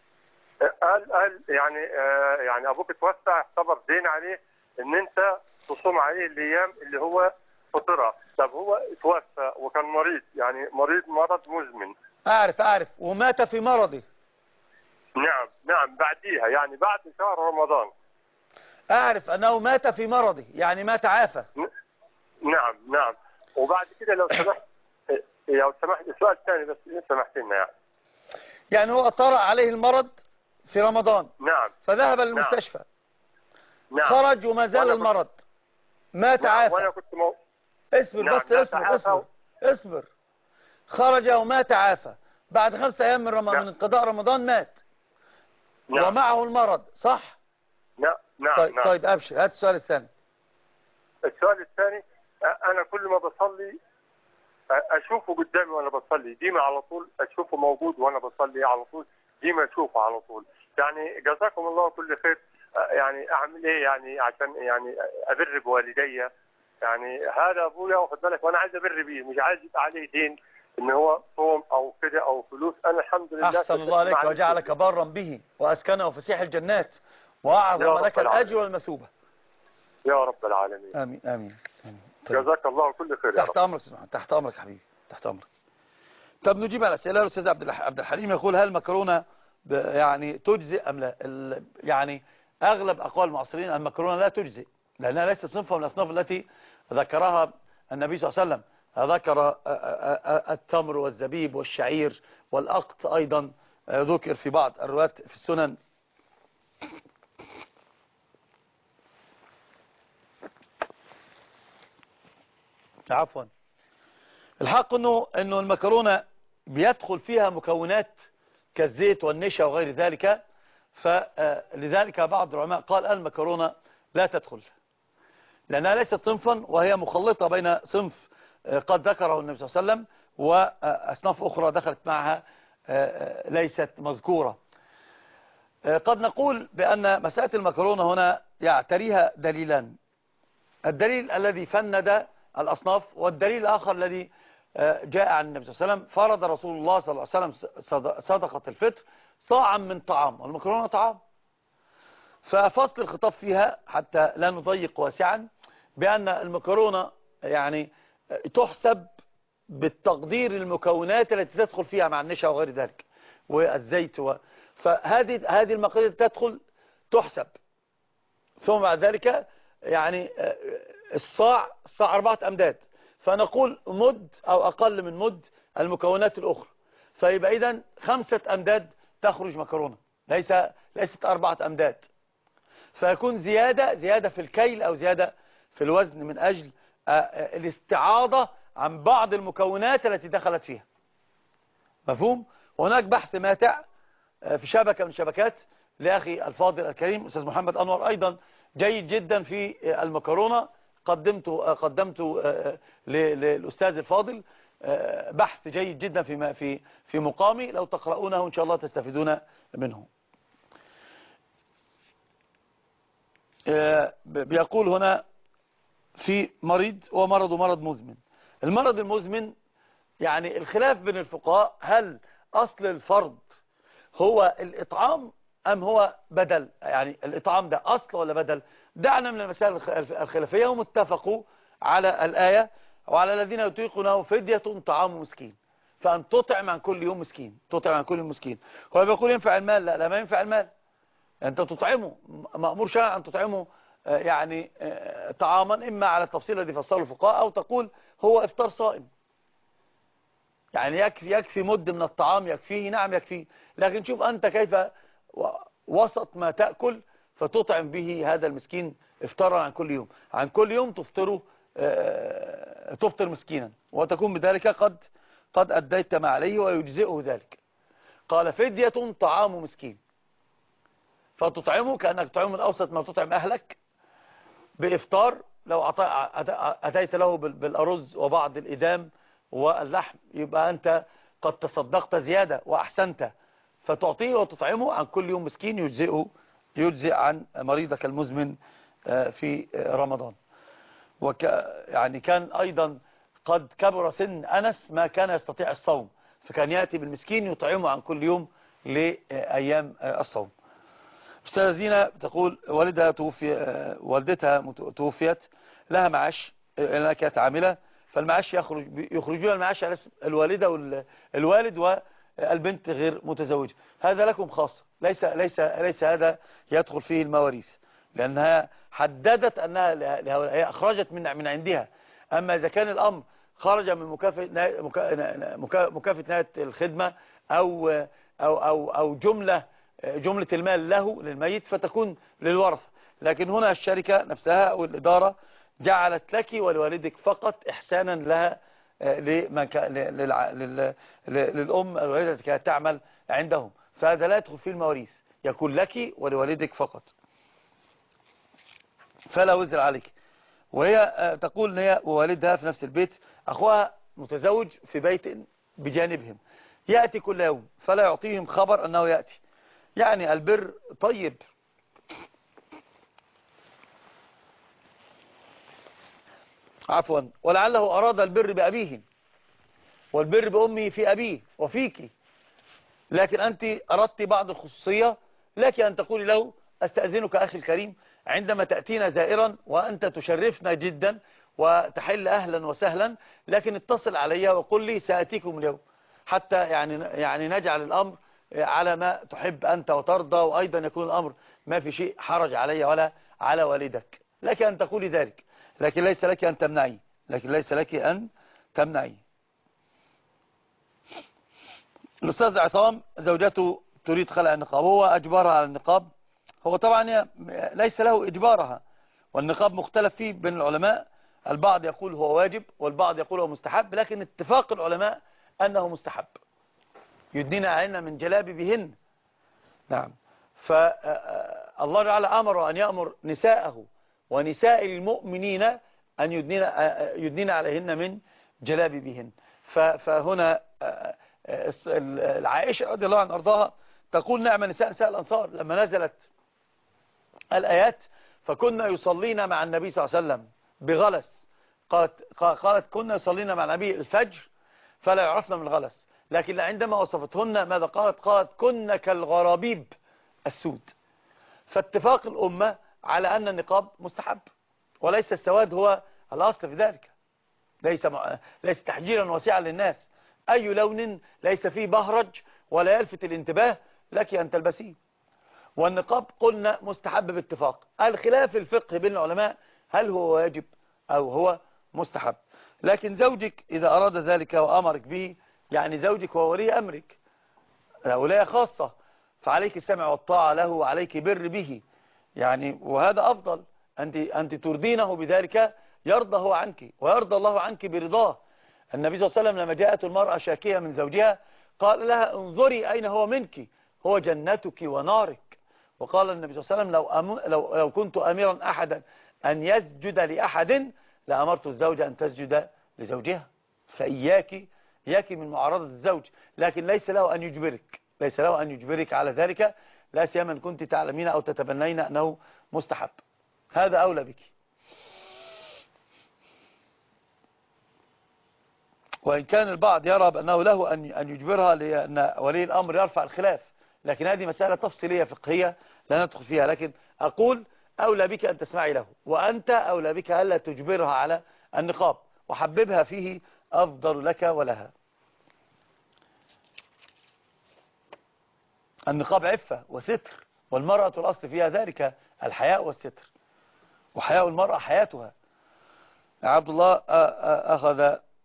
قال قال يعني آه يعني أبوك توفى، اعتبر دين عليه إن أنت تصوم عليه الأيام اللي هو فطرها. طب هو توفى وكان مريض، يعني مريض مرض مزمن. أعرف أعرف ومات في مرضه. نعم نعم بعديها، يعني بعد شهر رمضان. أعرف أنه مات في مرضه، يعني مات عافى. نعم نعم. وبعد كده لو سمحت لو سمحت السؤال الثاني بس إن سمحت لنا، يعني يعني هو طرأ عليه المرض في رمضان. نعم. فذهب للمستشفى. نعم. خرج وما زال المرض. مات نعم. عافى. وأنا كنت مو... اصبر نعم. بس اصبر اصبر اصبر. خرج ومات عافى بعد خمسة أيام من رمضان. نعم. من انقضاء رمضان مات. نعم. ومعه المرض، صح؟ نعم نعم. طيب, نعم. طيب أبشر. هات السؤال الثاني. السؤال الثاني، أنا كل ما بصلي أشوفه قدامي وأنا بصلي، ديما على طول أشوفه موجود وأنا بصلي على طول، ديما أشوفه على طول. يعني جزاكم الله كل خير. يعني أعمل إيه يعني عشان يعني أبر بوالدي؟ يعني هذا أبويا واخد بالك، وأنا عايز أبر بيه، مش عايز يبقى عليه دين إن هو صوم أو كده أو فلوس. أنا الحمد لله أحسن الله عليك وجعلك برا به وأسكنه فسيح الجنات وأعظم لك الأجر والمثوبة يا رب العالمين. آمين آمين, آمين. طيب. جزاك الله كل خير. تحت أمرك سبحانه. تحت أمرك حبيبي، تحت أمرك. طب نجيب على الأسئلة. الأستاذ عبد الحليم يقول هل المكرونة يعني تجزئ أم لا؟ يعني أغلب أقوال المعاصرين المكرونة لا تجزئ، لأنها ليست صنفا من الأصناف التي ذكرها النبي صلى الله عليه وسلم. ذكر التمر والزبيب والشعير والأقط أيضا ذكر في بعض الروايات في السنن. عفوا. الحق انه انه المكرونه بيدخل فيها مكونات كالزيت والنشا وغير ذلك، فلذلك بعض العلماء قال المكرونه لا تدخل لانها ليست صنفا، وهي مخلطه بين صنف قد ذكره النبي صلى الله عليه وسلم واصناف اخرى دخلت معها ليست مذكوره. قد نقول بان مساله المكرونه هنا يعتريها دليلان: الدليل الذي فند الأصناف، والدليل الآخر الذي جاء عن النبي صلى الله عليه وسلم. فرض رسول الله صلى الله عليه وسلم صدقة الفطر صاعا من طعام، والمكرونة طعام. ففصل الخطاب فيها حتى لا نضيق واسعا بأن المكرونة يعني تحسب بالتقدير المكونات التي تدخل فيها مع النشا وغير ذلك والزيت و... فهذه هذه المقادير تدخل تحسب. ثم بعد ذلك يعني الصاع الصاع أربعة أمداد، فنقول مد أو أقل من مد المكونات الأخرى، فيبقى إذن خمسة أمداد تخرج مكرونة، ليس ليست أربعة أمداد، فيكون زيادة زيادة في الكيل أو زيادة في الوزن من أجل الاستعاضة عن بعض المكونات التي دخلت فيها. مفهوم؟ وهناك بحث ماتع في شبكة من شبكات لأخي الفاضل الكريم أستاذ محمد أنور أيضا جيد جدا في المكرونة، قدمت قدمت للأستاذ الفاضل بحث جيد جدا في في في مقامي، لو تقرؤونه إن شاء الله تستفيدون منه. بيقول هنا في مريض ومرض مرض مزمن. المرض المزمن يعني الخلاف بين الفقهاء هل أصل الفرض هو الإطعام أم هو بدل، يعني الإطعام ده أصل ولا بدل. دعنا من المسائل الخلافية، ومتفقوا على الآية وعلى الذين يطيقونه فدية طعام مسكين، فأن تطعم عن كل يوم مسكين، تطعم عن كل يوم مسكين. هو بيقول ينفع المال؟ لا لا ما ينفع المال، أنت تطعمه، مأمور شرعا أن تطعمه يعني طعاما، إما على التفصيل الذي فصله الفقهاء، أو تقول هو إفطار صائم، يعني يكفي يكفي مد من الطعام يكفيه، نعم يكفيه، لكن شوف أنت كيف وسط ما تأكل فتطعم به هذا المسكين افطارا عن كل يوم، عن كل يوم تفطره تفطر مسكينا، وتكون بذلك قد قد أديت ما عليه ويجزئه ذلك. قال فدية طعام مسكين، فتطعمه كأنك تطعمه من أوسط ما تطعم أهلك بإفطار. لو أتيت له بالأرز وبعض الإدام واللحم يبقى أنت قد تصدقت زيادة وأحسنت، فتعطيه وتطعمه عن كل يوم مسكين يجزئه، يجزئ عن مريضك المزمن في رمضان. وك يعني كان أيضا قد كبر سن أنس ما كان يستطيع الصوم، فكان يأتي بالمسكين يطعمه عن كل يوم لأيام الصوم. أستاذة زينة تقول والدها توفي، والدتها توفيت، لها معاش لأنها كانت عاملة، فالمعاش يخرج يخرجون المعاش على الوالدة والوالد والبنت غير متزوجة. هذا لكم خاصة، ليس ليس ليس هذا يدخل فيه المواريث، لأنها حددت أنها هي أخرجت من من عندها. أما إذا كان الأمر خرج من مكافأة مكافأة نهاية الخدمة أو أو أو أو جملة جملة المال له للميت فتكون للورثة. لكن هنا الشركة نفسها أو الإدارة جعلت لك ولوالدك فقط إحسانا لها للأم الوالدة التي كانت تعمل عندهم، فهذا لا يدخل فيه المواريث، يكون لك ولوالدك فقط، فلا وزر عليك. وهي تقول ان هي ووالدها في نفس البيت، أخوها متزوج في بيت بجانبهم، يأتي كل يوم فلا يعطيهم خبر أنه يأتي. يعني البر طيب، عفوا، ولعله أراد البر بأبيه والبر بأمه في أبيه وفيك، لكن أنت أردت بعض الخصوصية، لك أن تقولي له أستأذنك أخي الكريم عندما تأتينا زائرا وأنت تشرفنا جدا وتحل أهلا وسهلا، لكن اتصل علي وقل لي سأتيكم اليوم، حتى يعني يعني نجعل الأمر على ما تحب أنت وترضى، وأيضا يكون الأمر ما في شيء حرج علي ولا على والدك. لك أن تقولي ذلك، لكن ليس لك أن تمنعي، لكن ليس لك أن تمنعي. الأستاذ عصام زوجته تريد خلع النقاب، هو أجبرها على النقاب، هو طبعا ليس له إجبارها، والنقاب مختلف فيه بين العلماء، البعض يقول هو واجب والبعض يقول هو مستحب، لكن اتفاق العلماء أنه مستحب، يدنين علينا من جلابيبهن. نعم، فالله تعالى أمر أن يأمر نساءه ونساء المؤمنين أن يدنين, يدنين عليهن من جلابيبهن. فهنا العائشة رضي الله عنها أرضاها تقول نعم نساء نساء الأنصار لما نزلت الآيات فكنا يصلين مع النبي صلى الله عليه وسلم بغلس، قالت, قالت كنا يصلين مع النبي الفجر فلا يعرفنا من الغلس، لكن عندما وصفتهن ماذا قالت؟ قالت كنا كالغرابيب السود. فاتفاق الأمة على أن النقاب مستحب، وليس السواد هو الأصل في ذلك، ليس ليس تحجيرا واسعا للناس، أي لون ليس فيه بهرج ولا يلفت الانتباه لك أن تلبسيه. والنقاب قلنا مستحب باتفاق، الخلاف الفقه بين العلماء هل هو واجب أو هو مستحب. لكن زوجك إذا أراد ذلك وأمرك به، يعني زوجك هو ولي أمرك، ولاية خاصة، فعليك السمع والطاعة له وعليك بر به، يعني وهذا أفضل، أنت, أنت ترضينه بذلك يرضى هو عنك ويرضى الله عنك برضاه. النبي صلى الله عليه وسلم لما جاءت المرأة شاكية من زوجها قال لها انظري أين هو منك، هو جنتك ونارك. وقال النبي صلى الله عليه وسلم لو, أم... لو... لو كنت أميرا أحدا أن يسجد لأحد لأمرت الزوجة أن تسجد لزوجها. فإياك إياك من معارضة الزوج، لكن ليس له أن يجبرك، ليس له أن يجبرك على ذلك، لا سيما إن كنت تعلمين أو تتبنين أنه مستحب، هذا أولى بك. وإن كان البعض يرى بأنه له أن يجبرها لأن ولي الأمر يرفع الخلاف، لكن هذه مسألة تفصيلية فقهية لا ندخل فيها، لكن أقول أولى بك أن تسمعي له، وأنت أولى بك ألا تجبرها على النقاب، وحببها فيه أفضل لك ولها. النقاب عفة وستر، والمرأة الأصل فيها ذلك الحياء والستر، وحياء المرأة حياتها. عبد الله أخذ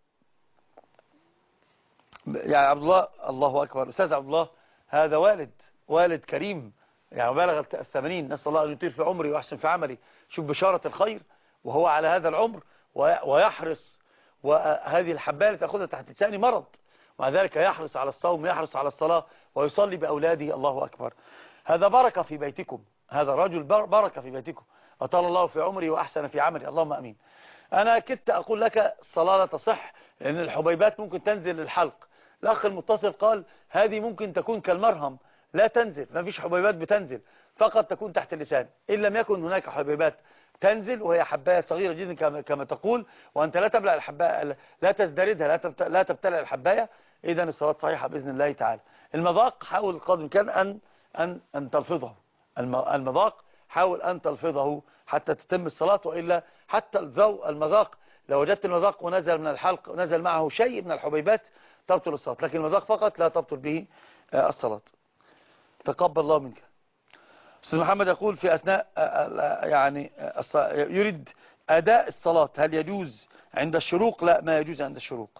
يعني عبد الله الله أكبر أستاذ عبد الله هذا والد والد كريم يعني بلغ الثمانين، نسأل الله أن يطيل في عمري ويحسن في عملي. شوف بشارة الخير وهو على هذا العمر ويحرص، وهذه الحباية اللي تأخذها تحت لساني مرض، ومع ذلك يحرص على الصوم، يحرص على الصلاة، ويصلي بأولاده. الله أكبر. هذا بركة في بيتكم، هذا رجل بركة في بيتكم، أطال الله في عمري وأحسن في عملي، اللهم أمين. أنا كنت أقول لك الصلاة لا تصح لأن الحبيبات ممكن تنزل للحلق. الأخ المتصل قال هذه ممكن تكون كالمرهم لا تنزل، ما فيش حبيبات بتنزل، فقط تكون تحت اللسان. إن لم يكن هناك حبيبات تنزل وهي حباية صغيرة جدا كما, كما تقول، وأنت لا تبلع الحباية، لا تزدردها، لا, تبت... لا تبتلع الحباية، إذا الصلاة صحيحة بإذن الله تعالى. المذاق حاول قدر الإمكان أن أن أن تلفظه، المذاق حاول أن تلفظه حتى تتم الصلاة، وإلا حتى الذوق المذاق لو وجدت المذاق ونزل من الحلق ونزل معه شيء من الحبيبات تبطل الصلاة، لكن المذاق فقط لا تبطل به الصلاة. تقبل الله منك. أستاذ محمد يقول في أثناء يعني يريد أداء الصلاة هل يجوز عند الشروق؟ لا، ما يجوز عند الشروق.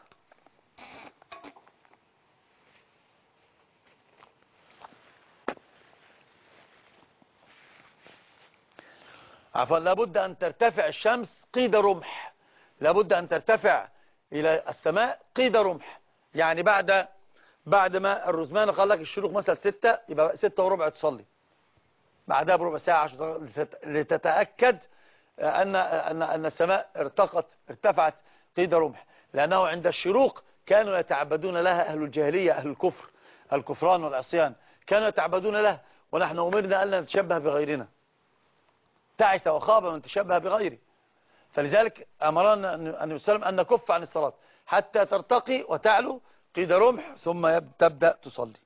عفوا، لابد أن ترتفع الشمس قيد رمح، لابد أن ترتفع إلى السماء قيد رمح. يعني بعد بعد ما الرزمان قال لك الشروق مثلا ستة، يبقى ستة وربع تصلي، بعدها بربع ساعة عشر لتتأكد أن أن أن السماء ارتقت ارتفعت قيد رمح، لأنه عند الشروق كانوا يتعبدون لها أهل الجاهلية، أهل الكفر، الكفران والعصيان، كانوا يتعبدون لها، ونحن أمرنا أن لا نتشبه بغيرنا. تعس وخاب من تشبه بغيره، فلذلك أمرنا أن نسلم أن نكف عن الصلاة حتى ترتقي وتعلو قيد رمح ثم تبدأ تصلي.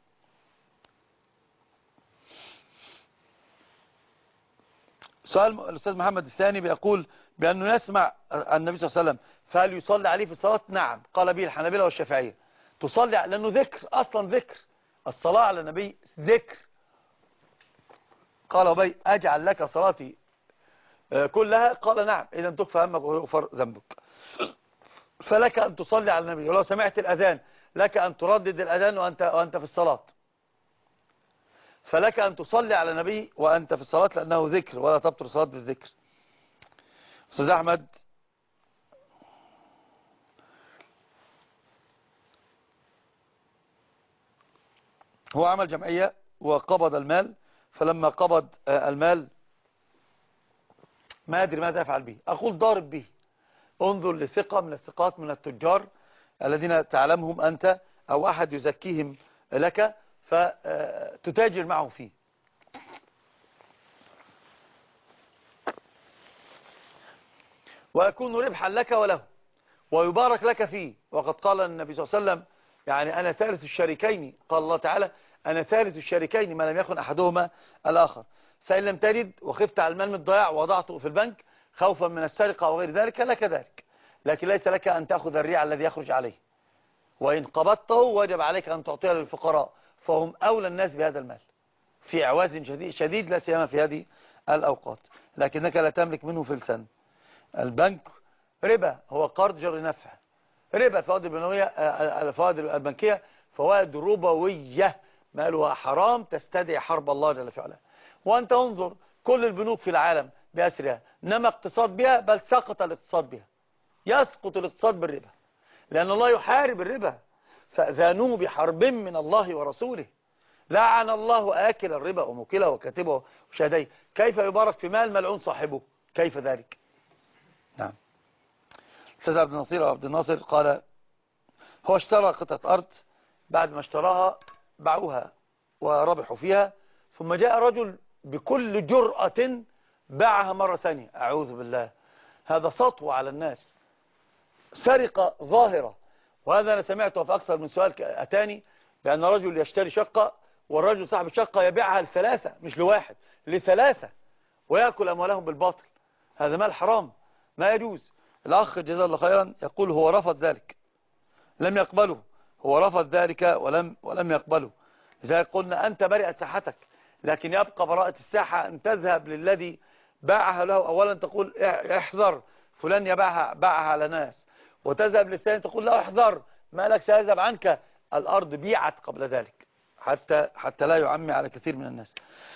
سؤال الأستاذ محمد الثاني بيقول بأنه يسمع النبي صلى الله عليه وسلم فهل يصلي عليه في الصلاة؟ نعم، قال به الحنابلة والشافعية، تصلي لأنه ذكر، أصلا ذكر الصلاة على النبي ذكر. قال أبي أجعل لك صلاتي كلها؟ قال نعم، إذا تكفى همك ويغفر ذنبك. فلك أن تصلي على النبي، ولو سمعت الأذان لك أن تردد الأذان وأنت, وأنت في الصلاة، فلك أن تصلي على النبي وأنت في الصلاة لأنه ذكر ولا تبطل الصلاة بالذكر. أستاذ أحمد هو عمل جمعية وقبض المال، فلما قبض المال ما أدري ماذا أفعل به، أقول ضارب به. انظر لثقة من الثقات من التجار الذين تعلمهم أنت أو أحد يزكيهم لك فتتاجر معه فيه. ويكون ربحا لك وله ويبارك لك فيه. وقد قال النبي صلى الله عليه وسلم يعني أنا ثالث الشريكين، قال الله تعالى أنا ثالث الشريكين ما لم يكن أحدهما الآخر، فإن لم تجد وخفت على المال من الضياع ووضعته في البنك خوفا من السرقة أو غير ذلك لك ذلك، لكن ليس لك أن تأخذ الريع الذي يخرج عليه، وإن قبضته وجب عليك أن تعطيه للفقراء فهم أولى الناس بهذا المال في إعواز شديد, شديد لا سيما في هذه الأوقات، لكنك لا تملك منه فلسا. البنك ربا، هو قرض جر نفع، ربا الفوائد البنوية، الفوائد البنكية فوائد ربوية مالها حرام تستدعي حرب الله جل في علاه. وأنت انظر كل البنوك في العالم بأسرها نما اقتصاد بها، بل سقط الاقتصاد بها، يسقط الاقتصاد بالربا، لأن الله يحارب الربا، فأذانوه بحرب من الله ورسوله. لعن الله آكل الربا وموكله وكاتبه وشهديه. كيف يبارك في مال ملعون صاحبه؟ كيف ذلك؟ نعم. أستاذ عبد الناصر أو عبد الناصر قال هو اشترى قطعة أرض، بعد ما اشتراها باعوها وربحوا فيها، ثم جاء رجل بكل جرأة باعها مرة ثانية. أعوذ بالله، هذا سطو على الناس، سرقة ظاهرة. وهذا أنا سمعته في أكثر من سؤال أتاني بأن رجل يشتري شقة والرجل صاحب الشقة يبيعها لثلاثة، مش لواحد، لثلاثة، ويأكل أموالهم بالباطل. هذا مال حرام ما يجوز. الأخ جزاه الله خيرا يقول هو رفض ذلك، لم يقبله، هو رفض ذلك ولم ولم يقبله. لذلك قلنا أنت برئت ساحتك، لكن يبقى براءة الساحة أن تذهب للذي باعها له. أولا تقول احذر فلان يباعها باعها على ناس، وتذهب للثاني تقول له احذر ما لك سيذهب عنك. الأرض بيعت قبل ذلك حتى حتى لا يعمي على كثير من الناس.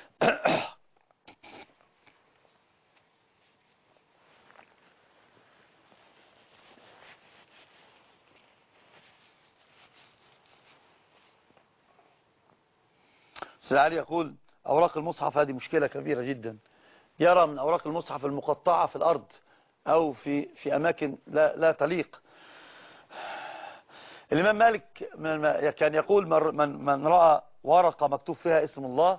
سيد علي يقول أوراق المصحف هذه مشكلة كبيرة جدا، يرى من أوراق المصحف المقطعة في الأرض أو في في أماكن لا لا تليق. الإمام مالك كان يقول من من رأى ورقة مكتوب فيها اسم الله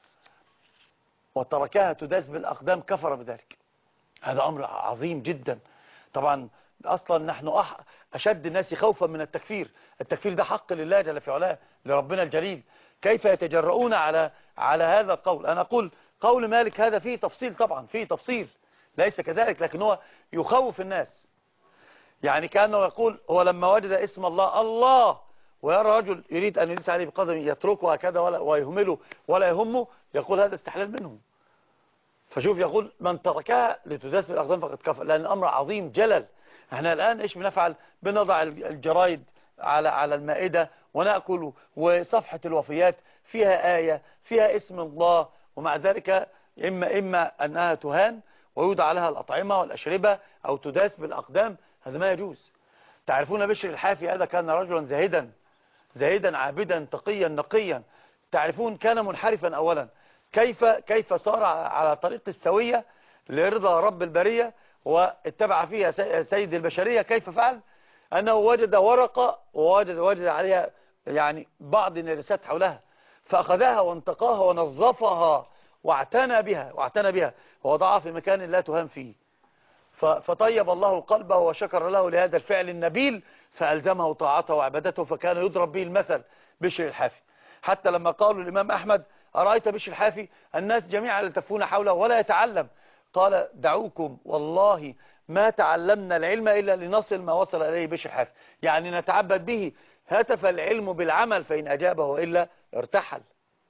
وتركها تداس بالأقدام كفر بذلك. هذا أمر عظيم جدا. طبعا أصلا نحن أشد الناس خوفا من التكفير. التكفير ده حق لله جل في علاه، لربنا الجليل. كيف يتجرؤون على على هذا القول؟ أنا أقول قول مالك هذا فيه تفصيل، طبعا فيه تفصيل، ليس كذلك، لكن هو يخوف الناس. يعني كأنه يقول هو لما وجد اسم الله الله ويرى رجل يريد أن يدس عليه بقدم يتركه هكذا ولا ويهمله ولا يهمه، يقول هذا استحلال منه. فشوف يقول من تركها لتداس بالأقدام فقد كفر، لأن الأمر عظيم جلل. احنا الآن ايش بنفعل؟ بنضع الجرايد على على المائدة ونأكل، وصفحة الوفيات فيها آية فيها اسم الله، ومع ذلك إما إما أنها تهان ويوضع لها الأطعمة والأشربة أو تداس بالأقدام. هذا ما يجوز. تعرفون بشر الحافي هذا كان رجلا زاهدا زاهدا عابدا تقيا نقيا. تعرفون كان منحرفا أولا، كيف كيف صار على طريق السوية لرضا رب البرية واتبع فيها سيد البشرية. كيف فعل؟ أنه وجد ورقة ووجد وجد عليها يعني بعض النرسات حولها، فأخذها وانتقاها ونظفها واعتنى بها واعتنى بها ووضعها في مكان لا تهان فيه. فطيب الله قلبه وشكر له لهذا الفعل النبيل، فألزمه طاعته وعبادته، فكان يضرب به المثل بشر الحافي. حتى لما قالوا الإمام أحمد أرأيت بشر الحافي الناس جميعا يلتفون حوله ولا يتعلم، قال دعوكم والله ما تعلمنا العلم إلا لنصل ما وصل إليه بشر الحافي، يعني نتعبد به. هتف العلم بالعمل فإن أجابه وإلا ارتحل.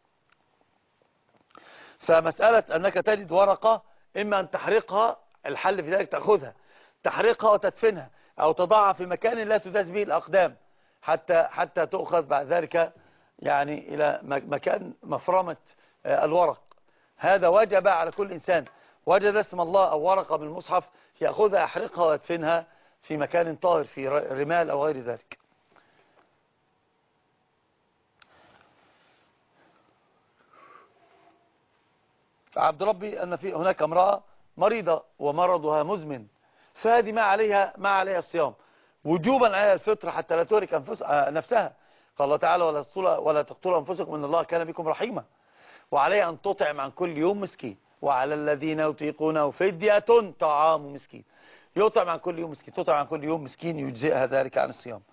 فمسألة أنك تجد ورقة إما أن تحرقها، الحل في ذلك تأخذها تحرقها وتدفنها أو تضعها في مكان لا تداس به الأقدام حتى حتى تؤخذ بعد ذلك يعني إلى مكان مفرمة الورق. هذا وجب على كل إنسان وجد اسم الله أو ورقة من المصحف يأخذها يحرقها ويدفنها في مكان طاهر في رمال أو غير ذلك. فعبد ربي أن في هناك امرأة مريضة ومرضها مزمن، فهذه ما عليها ما عليها الصيام وجوبا عليها الفطر حتى لا تهلك نفسها. قال الله تعالى ولا تقتلوا ولا تقتلوا أنفسكم إن الله كان بكم رحيما. وعليها أن تطعم عن كل يوم مسكين، وعلى الذين يطيقونه فدية طعام مسكين. يطعم عن كل يوم مسكين، تطعم عن كل يوم مسكين يجزئها ذلك عن الصيام.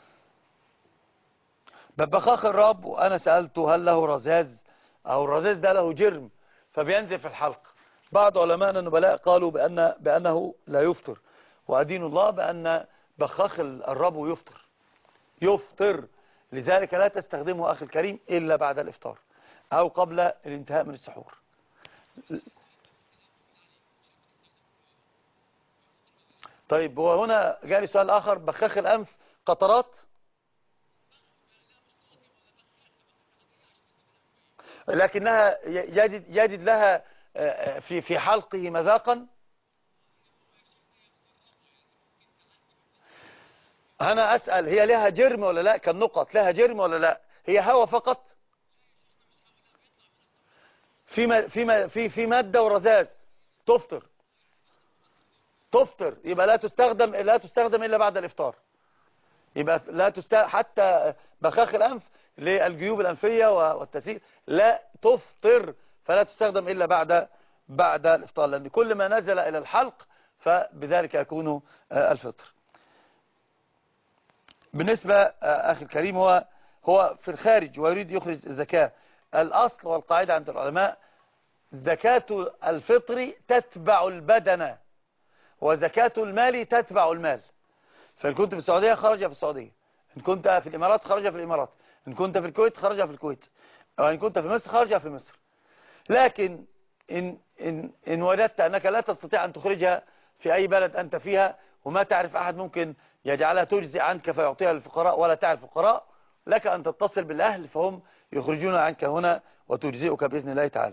ببخاخ الرب وأنا سألته هل له رذاذ أو الرذاذ ده له جرم فبينزل في الحلق. بعض علماء النبلاء قالوا بأن بأنه لا يفطر، وأدين الله بأن بخاخ الرب يفطر يفطر لذلك لا تستخدمه أخي الكريم إلا بعد الإفطار أو قبل الانتهاء من السحور. طيب وهنا جاء لي سؤال آخر، بخاخ الأنف قطرات لكنها يجد, يجد لها في في حلقه مذاقا. أنا أسأل هي لها جرم ولا لا؟ كالنقط لها جرم ولا لا؟ هي هواء فقط في في في في مادة ورذاذ تفطر تفطر يبقى لا تستخدم لا تستخدم إلا بعد الإفطار. يبقى لا تستخدم حتى بخاخ الأنف للجيوب الأنفية والتسييل لا تفطر، فلا تستخدم إلا بعد بعد الإفطار، لأن كل ما نزل إلى الحلق فبذلك يكون الفطر. بالنسبة أخي الكريم هو هو في الخارج ويريد يخرج الزكاة، الأصل والقاعدة عند العلماء زكاة الفطر تتبع البدن وزكاة المال تتبع المال. فإن كنت في السعودية خرج في السعودية، إن كنت في الإمارات خرج في الإمارات، إن كنت في الكويت خرج في الكويت، وإن كنت في مصر خرج في مصر. لكن إن, إن, إن وجدت أنك لا تستطيع أن تخرجها في أي بلد أنت فيها، وما تعرف أحد ممكن يجعلها تجزي عنك فيعطيها للفقراء ولا تعرف الفقراء، لك أن تتصل بالأهل فهم يخرجون عنك هنا وتجزئك بإذن الله تعالى.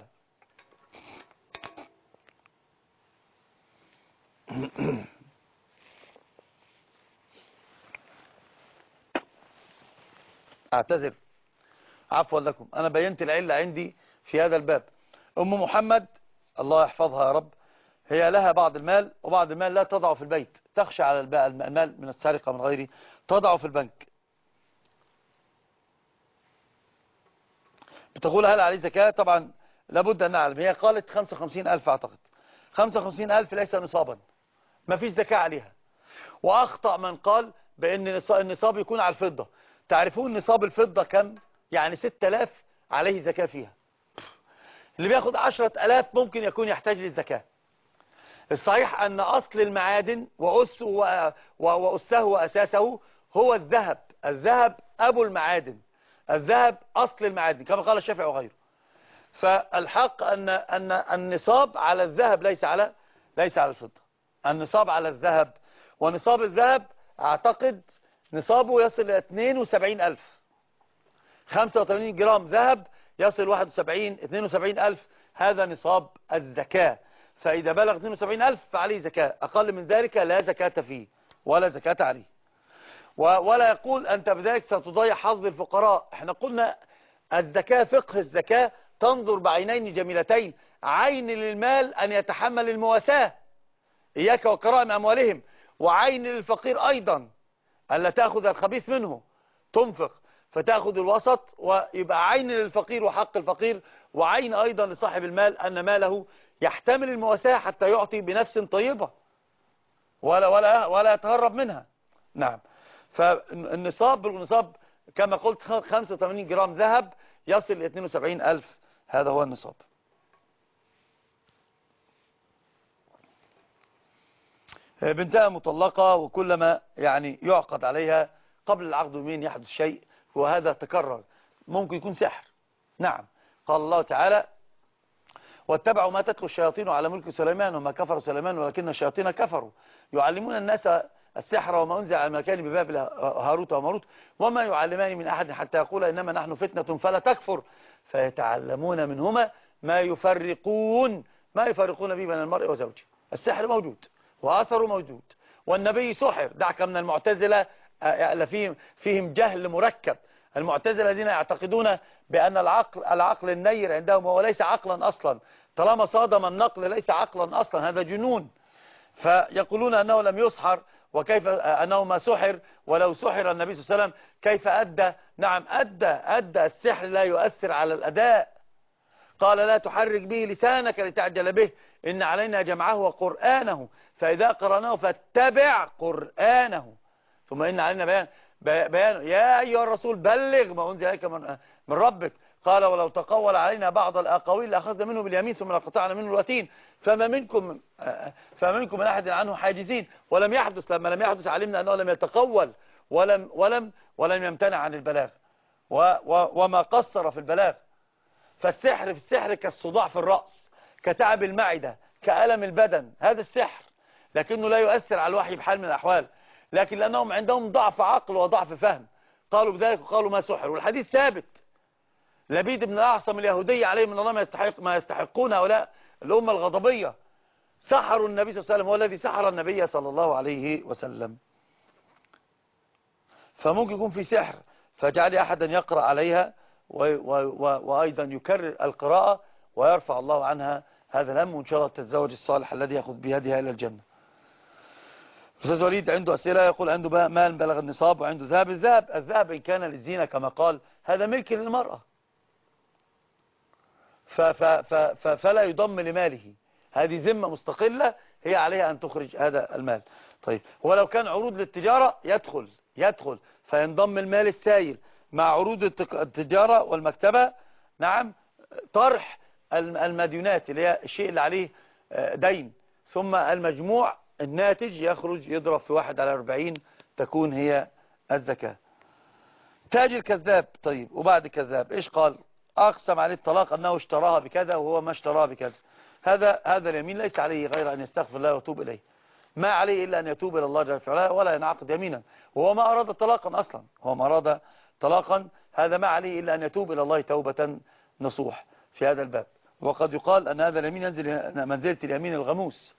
أعتذر عفوا لكم، أنا بينت العلة عندي في هذا الباب. أم محمد الله يحفظها يا رب، هي لها بعض المال وبعض المال لا تضعه في البيت، تخشى على المال من السرقة من غيره، تضعه في البنك. بتقول هل عليه زكاة؟ طبعا لابد أن نعلم. هي قالت خمسة وخمسين ألف أعتقد، خمسة وخمسين ألف ليس نصابا، ما فيش زكاة عليها. وأخطأ من قال بأن النصاب يكون على الفضة. تعرفون نصاب الفضة كم؟ يعني ستة آلاف عليه زكاة فيها. اللي بياخد عشرة آلاف ممكن يكون يحتاج للزكاة. الصحيح أن أصل المعادن وأسه وأسه وأساسه هو الذهب. الذهب أبو المعادن، الذهب أصل المعادن كما قال الشافعي وغيره. فالحق أن أن النصاب على الذهب ليس على ليس على الفضة. النصاب على الذهب، ونصاب الذهب أعتقد نصابه يصل إلى اثنين وسبعين ألف. خمسة وثمانين جرام ذهب يصل واحد وسبعين اثنين وسبعين ألف، هذا نصاب الزكاة. فإذا بلغ اثنين وسبعين ألف فعليه زكاة، أقل من ذلك لا زكاة فيه ولا زكاة عليه. ولا يقول أنت بذلك ستضيع حظ الفقراء. احنا قلنا الزكاة، فقه الزكاة تنظر بعينين جميلتين: عين للمال أن يتحمل المواساة، إياك وكرائم أموالهم، وعين للفقير أيضا ألا تأخذ الخبيث منه، تنفق فتأخذ الوسط، ويبقى عين للفقير وحق الفقير، وعين أيضا لصاحب المال أن ماله يحتمل المواساة حتى يعطي بنفس طيبة ولا ولا ولا يتهرب منها. نعم. فالنصاب بالنصاب كما قلت خمسة وثمانين جرام ذهب يصل إلى اثنين وسبعين ألف، هذا هو النصاب. بنتها مطلقة، وكلما يعني يعقد عليها قبل العقد بيومين يحدث شيء، وهذا تكرر، ممكن يكون سحر. نعم. قال الله تعالى: واتبعوا ما تتلو الشياطين على ملك سليمان وما كفر سليمان ولكن الشياطين كفروا يعلمون الناس السحر وما أنزل على الملكين ببابل هاروت وماروت وما يعلمان من أحد حتى يقول إنما نحن فتنة فلا تكفر فيتعلمون منهما ما يفرقون ما يفرقون به بين المرء وزوجه. السحر موجود وآثره موجود، والنبي سحر. دعك من المعتزلة فيهم فيهم جهل مركب. المعتزلة الذين يعتقدون بأن العقل العقل النير عندهم هو ليس عقلا أصلا، طالما صادم النقل ليس عقلا أصلا، هذا جنون. فيقولون أنه لم يسحر، وكيف أنه ما سحر، ولو سحر النبي صلى الله عليه وسلم كيف أدى؟ نعم أدى أدى السحر لا يؤثر على الأداء. قال: لا تحرك به لسانك لتعجل به إن علينا جمعه وقرآنه فإذا قرأناه فاتبع قرآنه ثم إن علينا بيان بيانه يا أيها الرسول بلغ ما أنزل إليك من من ربك. قال: ولو تقول علينا بعض الأقاويل لأخذنا منه باليمين ثم لقطعنا منه الوتين فما منكم فما منكم من أحد عنه حاجزين. ولم يحدث. لما لم يحدث علمنا أنه لم يتقول ولم ولم ولم يمتنع عن البلاغ وما قصر في البلاغ. فالسحر في السحر كالصداع في الرأس، كتعب المعدة، كألم البدن، هذا السحر، لكنه لا يؤثر على الوحي بحال من الأحوال. لكن لأنهم عندهم ضعف عقل وضعف فهم قالوا بذلك وقالوا ما سحر. والحديث ثابت. لبيد بن الأعصم اليهودي عليه من الله ما يستحق ما يستحقون هؤلاء الأمة الغضبية، سحروا النبي صلى الله عليه وسلم، هو الذي سحر النبي صلى الله عليه وسلم. فممكن يكون في سحر، فجعل أحدا يقرأ عليها وأيضا يكرر القراءة ويرفع الله عنها هذا الهم، وإن شاء الله تتزوج الصالح الذي يأخذ بيدها إلى الجنة. أستاذ وليد عنده أسئلة، يقول عنده مال بلغ النصاب وعنده ذهب. الذهب الذهب إن كان للزينة كما قال هذا ملك للمرأة، ف ف ف ف فلا يضم لماله، هذه ذمة مستقلة هي عليها أن تخرج هذا المال. طيب، ولو كان عروض للتجارة يدخل يدخل فينضم المال السائل مع عروض التجارة والمكتبة. نعم، طرح المديونات اللي هي الشيء اللي عليه دين، ثم المجموع الناتج يخرج يضرب في واحد على أربعين تكون هي الزكاة. تاج الكذاب. طيب وبعد الكذاب إيش قال؟ أقسم عليه الطلاق أنه اشتراها بكذا وهو ما اشتراها بكذا. هذا هذا اليمين ليس عليه غير أن يستغفر الله ويتوب إليه، ما عليه إلا أن يتوب إلى الله جل وعلا ولا ينعقد يمينا، وهو ما أراد طلاقا أصلا، هو ما أراد طلاقا، هذا ما عليه إلا أن يتوب إلى الله توبة نصوح في هذا الباب. وقد يقال أن هذا اليمين ينزل منزلة اليمين الغموس.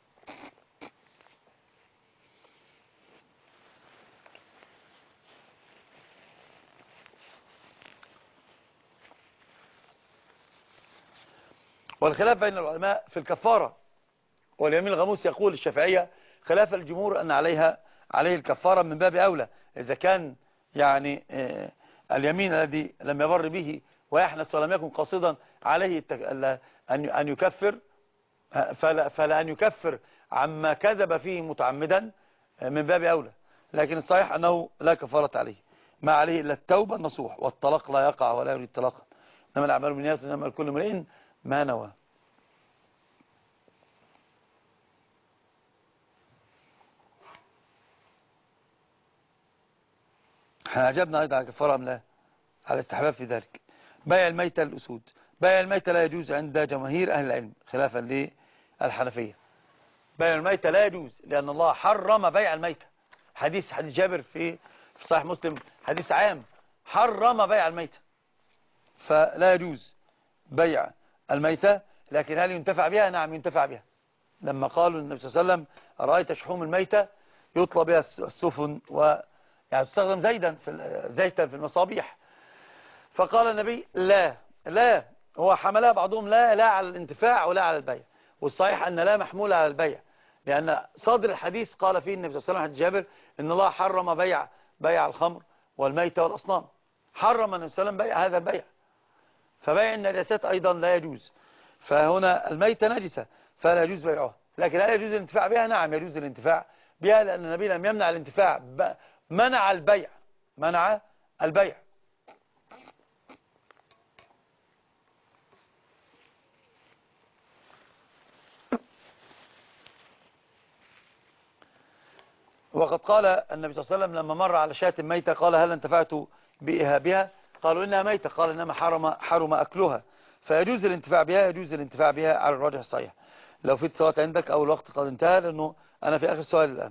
والخلاف بين العلماء في الكفارة واليمين الغموس. يقول الشافعية خلاف الجمهور أن عليها عليه الكفارة من باب أولى إذا كان يعني اليمين الذي لم يبر به ويحنث ولم يكن قاصدا عليه أن يكفر، فلا, فلا أن يكفر عما كذب فيه متعمدا من باب أولى. لكن الصحيح أنه لا كفارة عليه، ما عليه إلا التوبة النصوح، والطلاق لا يقع ولا يريد طلاقا، إنما الأعمال بالنيات وإنما لكل امرئ ما نوى. احنا أجبنا أيضا على كفارة أم لا؟ على استحباب في ذلك. بيع الميتة للأسود. بيع الميتة لا يجوز عند جماهير أهل العلم خلافا للحنفية. بيع الميتة لا يجوز لأن الله حرم بيع الميتة. حديث حديث جابر في في صحيح مسلم حديث عام حرم بيع الميتة، فلا يجوز بيع الميتة. لكن هل ينتفع بها؟ نعم ينتفع بها. لما قالوا النبي صلى الله عليه وسلم أرأيت شحوم الميتة يطلى بها السفن و يعني تستخدم زيدا في زيتا في المصابيح، فقال النبي لا لا، هو حملها بعضهم لا لا على الانتفاع ولا على البيع، والصحيح أن لا محمولة على البيع، لأن صادر الحديث قال فيه النبي صلى الله عليه وسلم حديث جابر إن الله حرم بيع بيع الخمر والميتة والأصنام، حرم النبي صلى الله عليه وسلم بيع هذا البيع، فبيع النجاسات أيضا لا يجوز. فهنا الميتة نجسة فلا يجوز بيعها، لكن هل يجوز الانتفاع بها؟ نعم يجوز الانتفاع بها، لأن النبي لم يمنع الانتفاع، منع البيع منع البيع. وقد قال النبي صلى الله عليه وسلم لما مر على شاة ميتة قال هل انتفعت بإهابها؟ قالوا إنها ميتة، قال إنما حرم حرم أكلها، فيجوز الانتفاع بها يجوز الانتفاع بها على الراجح الصحيح. لو في اتصالات عندك أو الوقت قد انتهى، لأنه أنا في آخر سؤال الآن.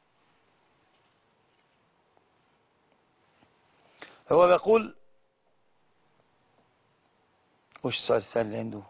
هو بيقول وش السؤال الثاني اللي عنده؟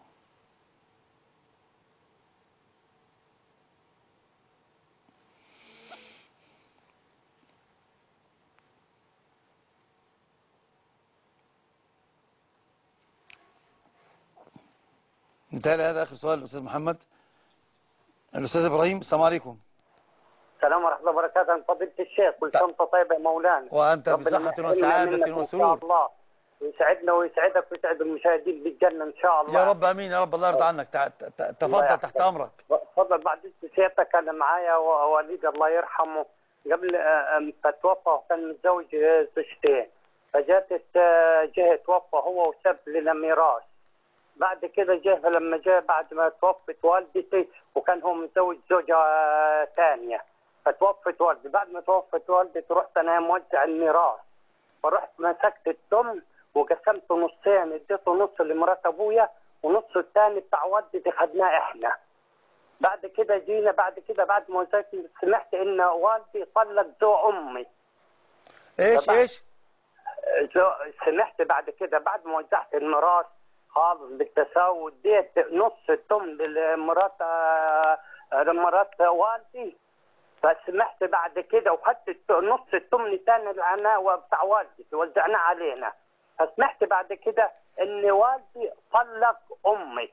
انتهى هذا آخر سؤال الأستاذ محمد. الأستاذ إبراهيم السلام عليكم. السلام ورحمة الله وبركاته. فضيلة الشيخ كل سنة وانت طيب يا مولانا، وأنت بصحة وسعادة وسرور. إن شاء الله يسعدنا ويسعدك ويسعد المشاهدين بالجنة إن شاء الله يا رب آمين يا رب. الله يرضى عنك. تفضل تحت أمرك. تفضل. بعد سيادتك أنا معايا والدي الله يرحمه قبل أن تتوفى كان متزوج زوجتين، فجات جه توفى هو وساب لنا ميراث. بعد كده جه لما جاء بعد ما توفت والدتي وكان هو متزوج زوجة ثانية، فتوفت والدتي. بعد ما توفت والدتي رحت أنا موزع الميراث، فرحت مسكت التم وقسمته نصين، اديته نص لمرات أبويا ونص الثاني بتاع والدتي خدناه إحنا. بعد كده جينا بعد كده بعد ما وزعت سمعت إن والدي طلق زوج أمي. إيش إيش؟ سمعت بعد كده بعد ما وزعت الميراث خالص بالتساوي اديت نص التم لمرات لمرات والدي، فسمحت بعد كده وخدت نص التمن الثاني لنا بتاع والدي وزعناه علينا. فسمحت بعد كده ان والدي طلق امي.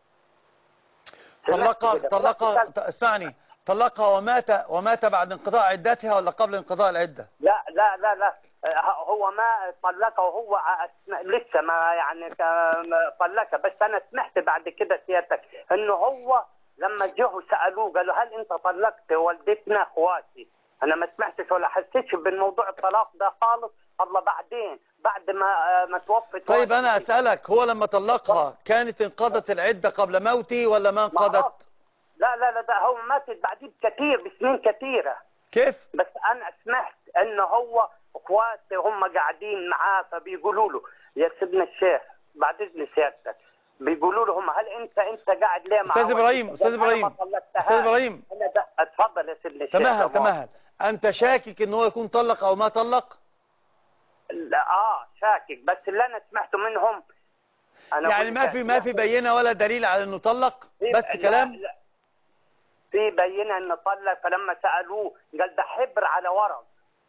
طلقها طلقها اسمعني، طلقها ومات ومات بعد انقضاء عدتها ولا قبل انقضاء العدة؟ لا لا لا لا هو ما طلقها وهو لسه ما يعني طلقها، بس انا سمعت بعد كده سيادتك انه هو لما جه سالوه قالوا هل انت طلقت والدتنا اخواتي؟ انا ما سمعتش ولا حسيتش بالموضوع الطلاق ده خالص، الله بعدين بعد ما ما توفت. طيب انا اسالك، هو لما طلقها كانت انقضت العده قبل موتي ولا ما انقضت؟ لا لا لا لا، ده هو ماتت بعديه بكثير بسنين كثيره. كيف؟ بس انا سمعت انه هو اخواته هم قاعدين معاه فبيقولوا له يا سيدنا الشيخ بعد اذن سيادتك، بيقولوا لهم هل انت انت قاعد ليه مع استاذ ابراهيم استاذ ابراهيم استاذ ابراهيم اتفضل يا سيدنا الشيخ. تمهل تمهل. انت شاكك ان هو يكون طلق او ما طلق؟ لا اه شاكك، بس اللي انا سمعته منهم أنا يعني ما في ما في بينه ولا دليل على انه طلق، بس لا كلام؟ لا في بينه انه طلق، فلما سالوه قال ده حبر على ورق.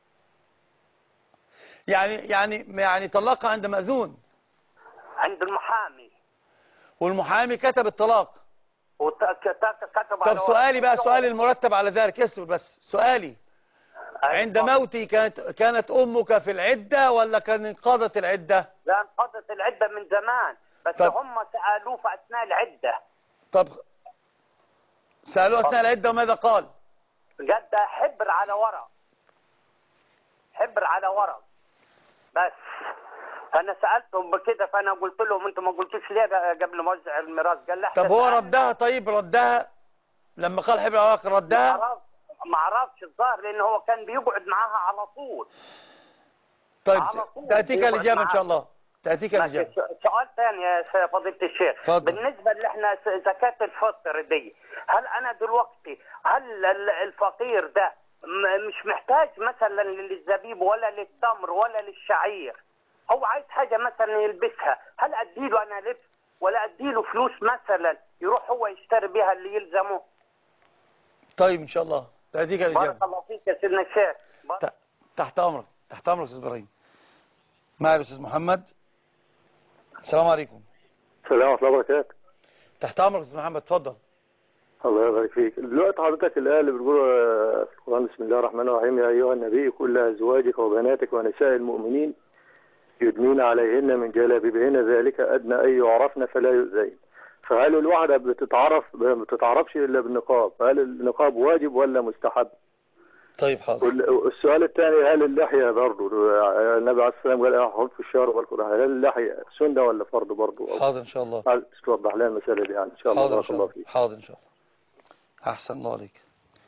يعني يعني يعني طلقها عند مأذون؟ عند المحامي، والمحامي كتب الطلاق وكتب. طب سؤالي بقى، سؤالي المرتب على ذلك، اصبر بس، سؤالي عند موتي كانت كانت امك في العده ولا كان انقضت العده؟ لا انقضت العده من زمان، بس طب. هم سالوه في اثناء العده. طب سالوه اثناء العده وماذا قال؟ قال ده حبر على ورق، حبر على ورق بس. فانا سالتهم بكده، فانا قلت لهم انتم ما قلتوش ليه قبل ما اوزع الميراث؟ قال لا. طب هو ردها؟ طيب ردها لما قال حبر على ورق ردها؟ ما عرفش الظاهر، لان هو كان بيقعد معاها على طول. طيب تاتيك الاجابه ان شاء الله، تاتيك الاجابه. سؤال ثاني يا فضيله الشيخ، فضل. بالنسبه اللي احنا زكاه الفطر دي، هل انا دلوقتي هل الفقير ده مش محتاج مثلا للزبيب ولا للتمر ولا للشعير؟ هو عايز حاجه مثلا يلبسها، هل اديله انا لبس ولا اديله فلوس مثلا يروح هو يشتري بها اللي يلزمه؟ طيب ان شاء الله تأتيك الإجابة. بارك الله فيك يا سيدنا الشيخ. تحت أمرك تحت أمرك أستاذ إبراهيم. معي الأستاذ محمد. السلام عليكم. السلام ورحمة الله وبركاته. تحت أمرك أستاذ محمد، اتفضل. الله يبارك فيك. دلوقتي حضرتك الآية اللي بتقول في القرآن بسم الله الرحمن الرحيم يا أيها النبي قل لأزواجك وبناتك ونساء المؤمنين يدنين عليهن من جلابيبهن ذلك أدنى أن يعرفن فلا يؤذين. فهل الواحدة بتتعرف ما بتتعرفش إلا بالنقاب؟ هل النقاب واجب ولا مستحب؟ طيب حاضر. السؤال الثاني، هل اللحية برضه النبي عليه الصلاة والسلام قال احفظ في الشعر والقرآن، هل اللحية سنة ولا فرض برضه؟ حاضر إن شاء الله. هل توضح لنا المسألة دي يعني إن شاء الله. حاضر بارك الله فيك. حاضر إن شاء الله. أحسن الله عليك.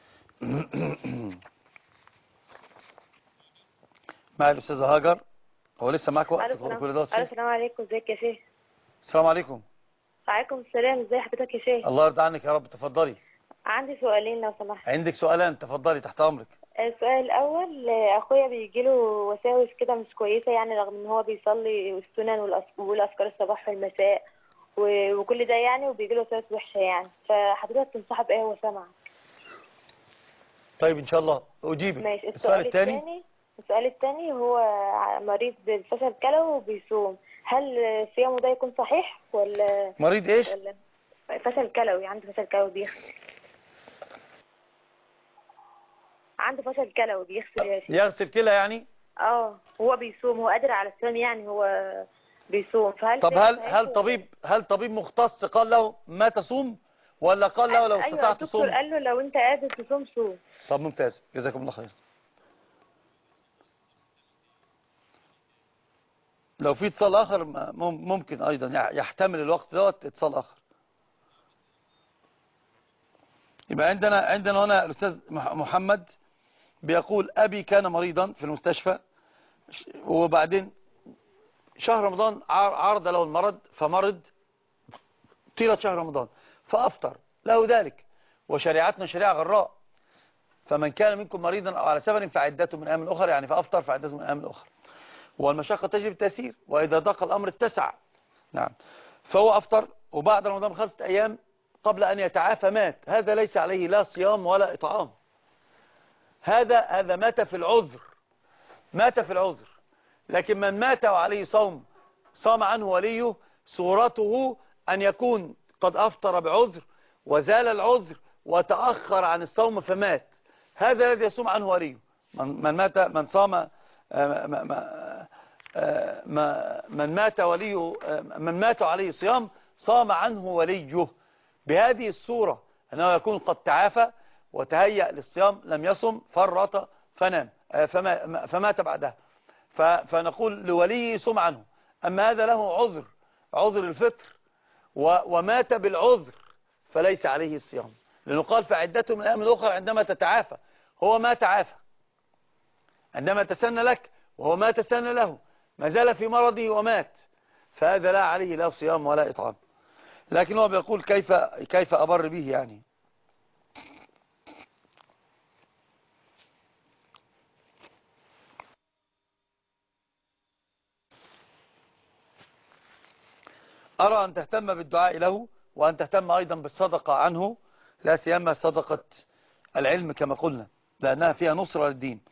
معي الأستاذة هاجر. هو لسه معاك وقت كل ده؟ السلام عليكم، ازيك يا شيخ؟ السلام عليكم. وعليكم السلام، ازي حضرتك يا شيخ؟ الله يرضى عنك يا رب، تفضلي. عندي سؤالين لو سمحت. عندك سؤالين، تفضلي تحت امرك. السؤال الاول، اخويا بيجي له وساوس كده مش كويسه، يعني رغم ان هو بيصلي السنن والاذكار الصباح والمساء وكل ده يعني، وبيجي له وساوس وحشه يعني، فحضرتك تنصحه بايه هو سامعك؟ طيب ان شاء الله اجيبك. ماشي. السؤال الثاني السؤال الثاني هو مريض بالفشل كلوي وبيصوم، هل صيامه ده يكون صحيح ولا مريض ايش؟ ولا فشل كلوي، عنده فشل كلوي بيغسل عنده فشل كلوي بيغسل يا شيخ. يغسل كلى يعني؟ اه هو بيصوم، هو قادر على الصيام يعني، هو بيصوم. فهل طب هل هل طبيب هل طبيب مختص قال له ما تصوم ولا قال له لو استطعت أيوة تصوم؟ قال له لو انت قادر تصوم صوم. طب ممتاز، جزاكم الله خير. لو في اتصال اخر ممكن ايضا يحتمل الوقت دوت اتصال اخر. يبقى عندنا عندنا هنا الاستاذ محمد بيقول ابي كان مريضا في المستشفى، وبعدين شهر رمضان عرض له المرض فمرض طيلة شهر رمضان فافطر له ذلك، وشريعتنا شريعه غراء، فمن كان منكم مريضا او على سفر فعدته من ايام اخرى، يعني فافطر فعدته من ايام اخرى، والمشقة تجلب التيسير، وإذا ضاق الأمر اتسع. نعم. فهو أفطر، وبعد رمضان بخمسة أيام قبل أن يتعافى مات. هذا ليس عليه لا صيام ولا إطعام، هذا هذا مات في العذر، مات في العذر. لكن من مات وعليه صوم صام عنه وليه، صورته أن يكون قد أفطر بعذر وزال العذر وتأخر عن الصوم فمات، هذا الذي يصوم عنه وليه. من مات من صام من مات وليه من مات عليه صيام صام عنه وليه بهذه الصورة، أنه يكون قد تعافى وتهيأ للصيام، لم يصم فرط فنام فمات بعدها، فنقول لوليه صم عنه. أما هذا له عذر، عذر الفطر، ومات بالعذر فليس عليه الصيام. لأنه قال فعدته من الأيام الأخرى عندما تتعافى. هو ما تعافى عندما تسنى لك، وهو ما تسنى له، ما زال في مرضه ومات، فهذا لا عليه لا صيام ولا إطعام. لكن هو بيقول كيف كيف أبر به يعني. أرى أن تهتم بالدعاء له، وأن تهتم أيضا بالصدقة عنه، لا سيما صدقة العلم كما قلنا، لأنها فيها نصرة للدين.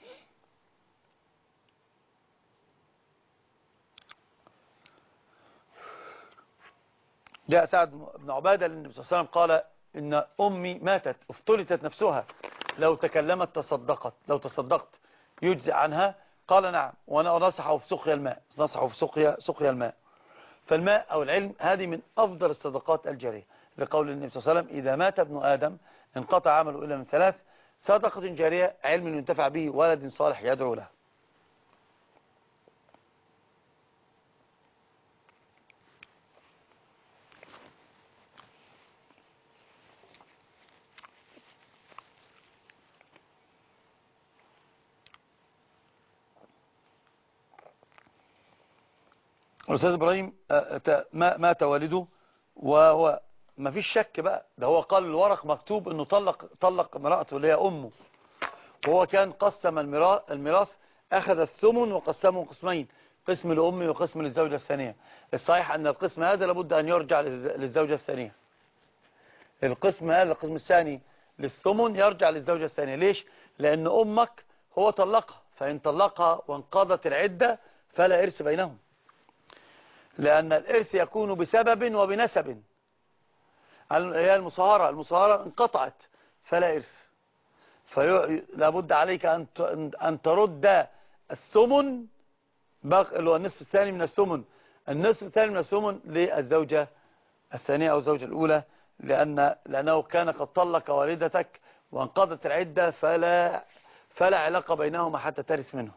جاء سعد بن عبادة للنبي صلى الله عليه وسلم قال إن أمي ماتت افتلتت نفسها، لو تكلمت تصدقت، لو تصدقت يجزئ عنها؟ قال نعم، وأنا نصحه في سقيا الماء، نصحه في سقيا سقيا الماء. فالماء أو العلم هذه من أفضل الصدقات الجارية، لقول النبي صلى الله عليه وسلم إذا مات ابن آدم انقطع عمله إلا من ثلاث: صدقة جارية، علم ينتفع به، ولد صالح يدعو له. الأستاذ إبراهيم مات والده، وهو ما فيش شك بقى، ده هو قال الورق مكتوب انه طلق طلق امرأته اللي هي امه، وهو كان قسم الميراث، اخذ الثمن وقسمه قسمين، قسم لامه وقسم للزوجة الثانية. الصحيح ان القسم هذا لابد ان يرجع للزوجة الثانية. القسم هذا القسم الثاني للثمن يرجع للزوجة الثانية. ليش؟ لان امك هو طلقها، فان طلقها وانقضت العدة فلا ارث بينهم، لان الارث يكون بسبب وبنسب. هي المصاهرة، المصاهرة انقطعت فلا إرث، فلا بد عليك أن أن ترد الثمن، اللي هو النصف الثاني من الثمن، النصف الثاني من الثمن للزوجة الثانية أو الزوجة الأولى، لأن لأنه كان قد طلق والدتك وانقضت العدة، فلا فلا علاقة بينهما حتى ترث منه.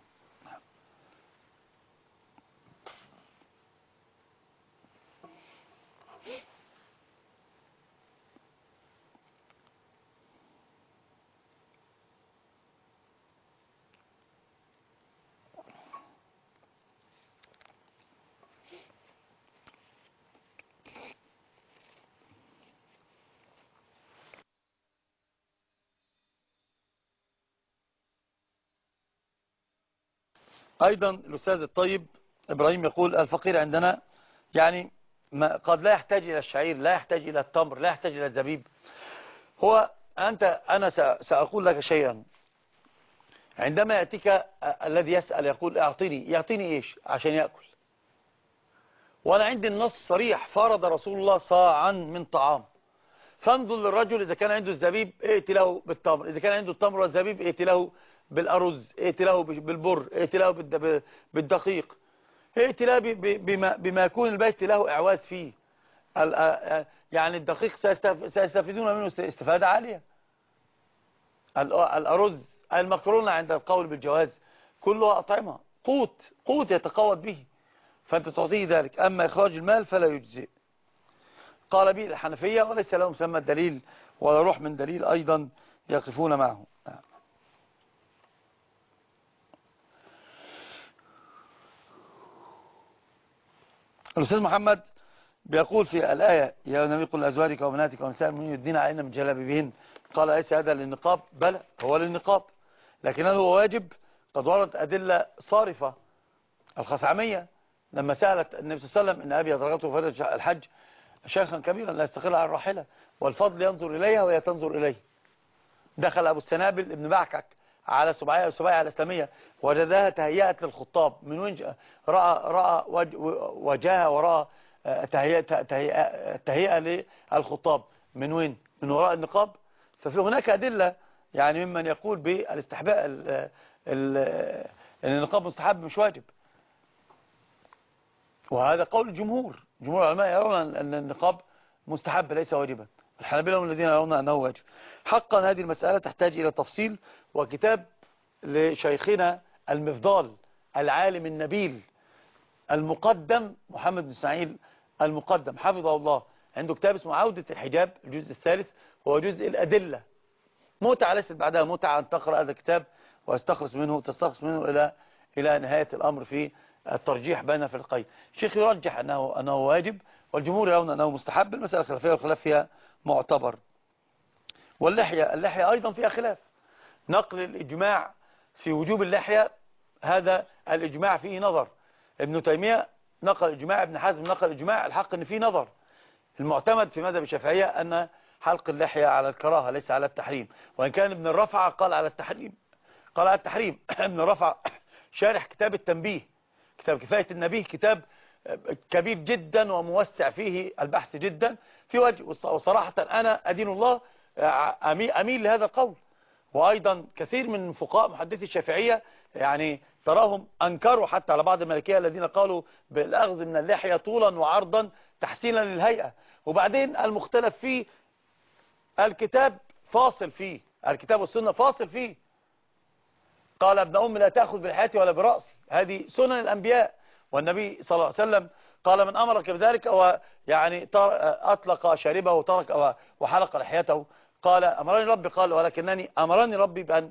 أيضا الأستاذ الطيب إبراهيم يقول الفقير عندنا يعني ما قد لا يحتاج إلى الشعير، لا يحتاج إلى التمر، لا يحتاج إلى الزبيب. هو أنت أنا سأقول لك شيئا، عندما يأتيك الذي يسأل يقول أعطيني، يعطيني إيش عشان يأكل؟ وأنا عندي النص صريح، فرض رسول الله صاعا من طعام، فانظر للرجل إذا كان عنده الزبيب ائت له بالتمر، إذا كان عنده التمر والزبيب ائت له بالأرز، ائت له بالبر، ائت له بالدقيق، ائت له بما, بما يكون البيت له إعواز فيه. يعني الدقيق سيستفيدون منه استفادة عالية، الأرز، المكرونة عند القول بالجواز، كلها أطعمة، قوت قوت يتقوت به، فأنت تعطيه ذلك. أما إخراج المال فلا يجزئ. قال به الحنفية، وليس لهم مسمى الدليل ولا روح من دليل أيضا يقفون معه. الأستاذ محمد بيقول في الآية يا نبي قل لأزواجك وبناتك ونساء المؤمنين يدين علينا من جلابيبهن، قال ليس هذا للنقاب؟ بلى هو للنقاب، لكن هل هو واجب؟ قد وردت أدلة صارفة. الخثعمية لما سألت النبي صلى الله عليه وسلم إن أبي أدركته فترة الحج شيخا كبيرا لا يستقل على الراحلة والفضل ينظر إليها وهي تنظر إليه، دخل أبو السنابل ابن بعكك على سبعية السبعية الإسلامية وجدها تهيئت للخطاب. من وين رأى رأى وجهها ورأى تهيئة تهيئة للخطاب؟ من وين؟ من وراء النقاب. ففي هناك أدلة يعني ممن يقول بالاستحباء ان النقاب مستحب مش واجب، وهذا قول الجمهور. جمهور العلماء يرون أن النقاب مستحب ليس واجبا، الحنابلة هم الذين يرون أنه واجب. حقا هذه المسألة تحتاج إلى تفصيل، وكتاب لشيخنا المفضال العالم النبيل المقدم محمد بن اسماعيل المقدم حفظه الله، عنده كتاب اسمه عودة الحجاب الجزء الثالث، هو جزء الأدلة. متعة ليست بعدها متعة أن تقرأ هذا الكتاب واستخلص منه تستخلص منه إلى إلى نهاية الأمر في الترجيح بين فريقين. الشيخ يرجح أنه أنه واجب، والجمهور يرون أنه مستحب. المسألة خلافية والخلاف فيها معتبر. واللحية اللحية أيضا فيها خلاف. نقل الإجماع في وجوب اللحية هذا الإجماع فيه نظر. ابن تيمية نقل إجماع، ابن حزم نقل إجماع، الحق أن فيه نظر. المعتمد في مذهب الشافعية أن حلق اللحية على الكراهة ليس على التحريم، وإن كان ابن الرفع قال على التحريم قال على التحريم. ابن الرفع شارح كتاب التنبيه، كتاب كفاية النبيه، كتاب كبير جدا وموسع فيه البحث جدا في وجه. وصراحة أنا أدين الله أميل لهذا القول. وأيضا كثير من فقهاء محدثي الشافعية يعني تراهم أنكروا حتى على بعض المالكية الذين قالوا بالأخذ من اللحية طولا وعرضا تحسينا للهيئة. وبعدين المختلف فيه الكتاب فاصل فيه، الكتاب والسنة فاصل فيه. قال ابن أم لا تأخذ بلحيتي ولا برأسي، هذه سنن الأنبياء. والنبي صلى الله عليه وسلم قال من أمرك بذلك ويعني أطلق شاربه وترك وحلق لحيته قال أمرني ربي، قال ولكنني أمرني ربي بأن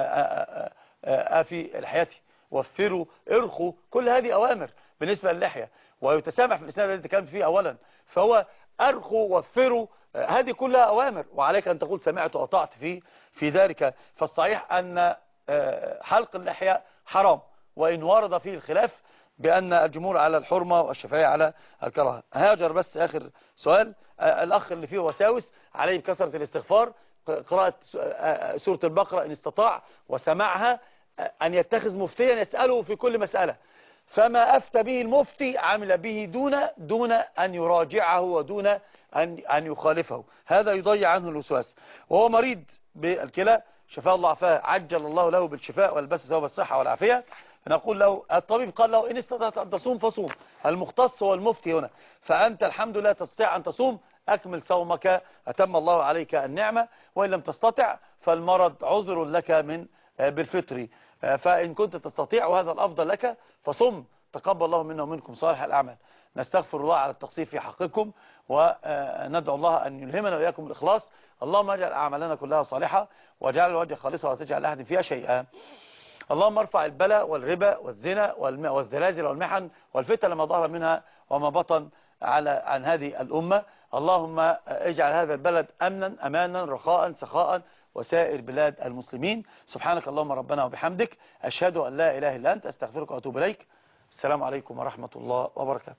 أفي لحيتي. وفروا ارخوا، كل هذه أوامر بالنسبة للحية. ويتسامح في الإسلام الذي تكلمت فيه أولا، فهو أرخوا وفروا، هذه كلها أوامر، وعليك أن تقول سمعت وأطعت في في ذلك. فالصحيح أن حلق اللحية حرام، وإن ورد فيه الخلاف بأن الجمهور على الحرمة والشافعية على الكراهة. هاجر بس آخر سؤال، الأخ اللي فيه وساوس عليه بكثرة الاستغفار، قراءة سورة البقرة إن استطاع وسمعها، أن يتخذ مفتيا يسأله في كل مسألة، فما أفتى به المفتي عمل به دون دون أن يراجعه ودون أن أن يخالفه. هذا يضيع عنه الوسواس. وهو مريض بالكلى شفاء الله عافاه، عجل الله له بالشفاء والبس ثواب الصحة والعافية. نقول له الطبيب قال له إن استطعت أن تصوم فصوم، المختص هو المفتي هنا، فأنت الحمد لله تستطيع أن تصوم، أكمل صومك أتم الله عليك النعمة. وإن لم تستطع فالمرض عذر لك من بالفطر، فإن كنت تستطيع وهذا الأفضل لك فصم، تقبل الله منا ومنكم صالح الأعمال. نستغفر الله على التقصير في حقكم، وندعو الله أن يلهمنا وإياكم الإخلاص. اللهم اجعل أعمالنا كلها صالحة، واجعل الوجه خالصة ولا تجعل أحد فيها شيئا. اللهم ارفع البلاء والربا والزنا والزلازل والمحن والفتن لما ظهر منها وما بطن على عن هذه الأمة. اللهم اجعل هذا البلد أمنا أمانا رخاء سخاء وسائر بلاد المسلمين. سبحانك اللهم ربنا وبحمدك، أشهد أن لا إله إلا أنت، أستغفرك وأتوب إليك. السلام عليكم ورحمة الله وبركاته.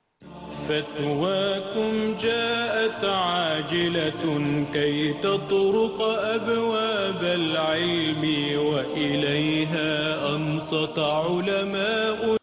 فتواكم جاءت عاجلة كي تطرق أبواب العلم، وإليها أنصت علماء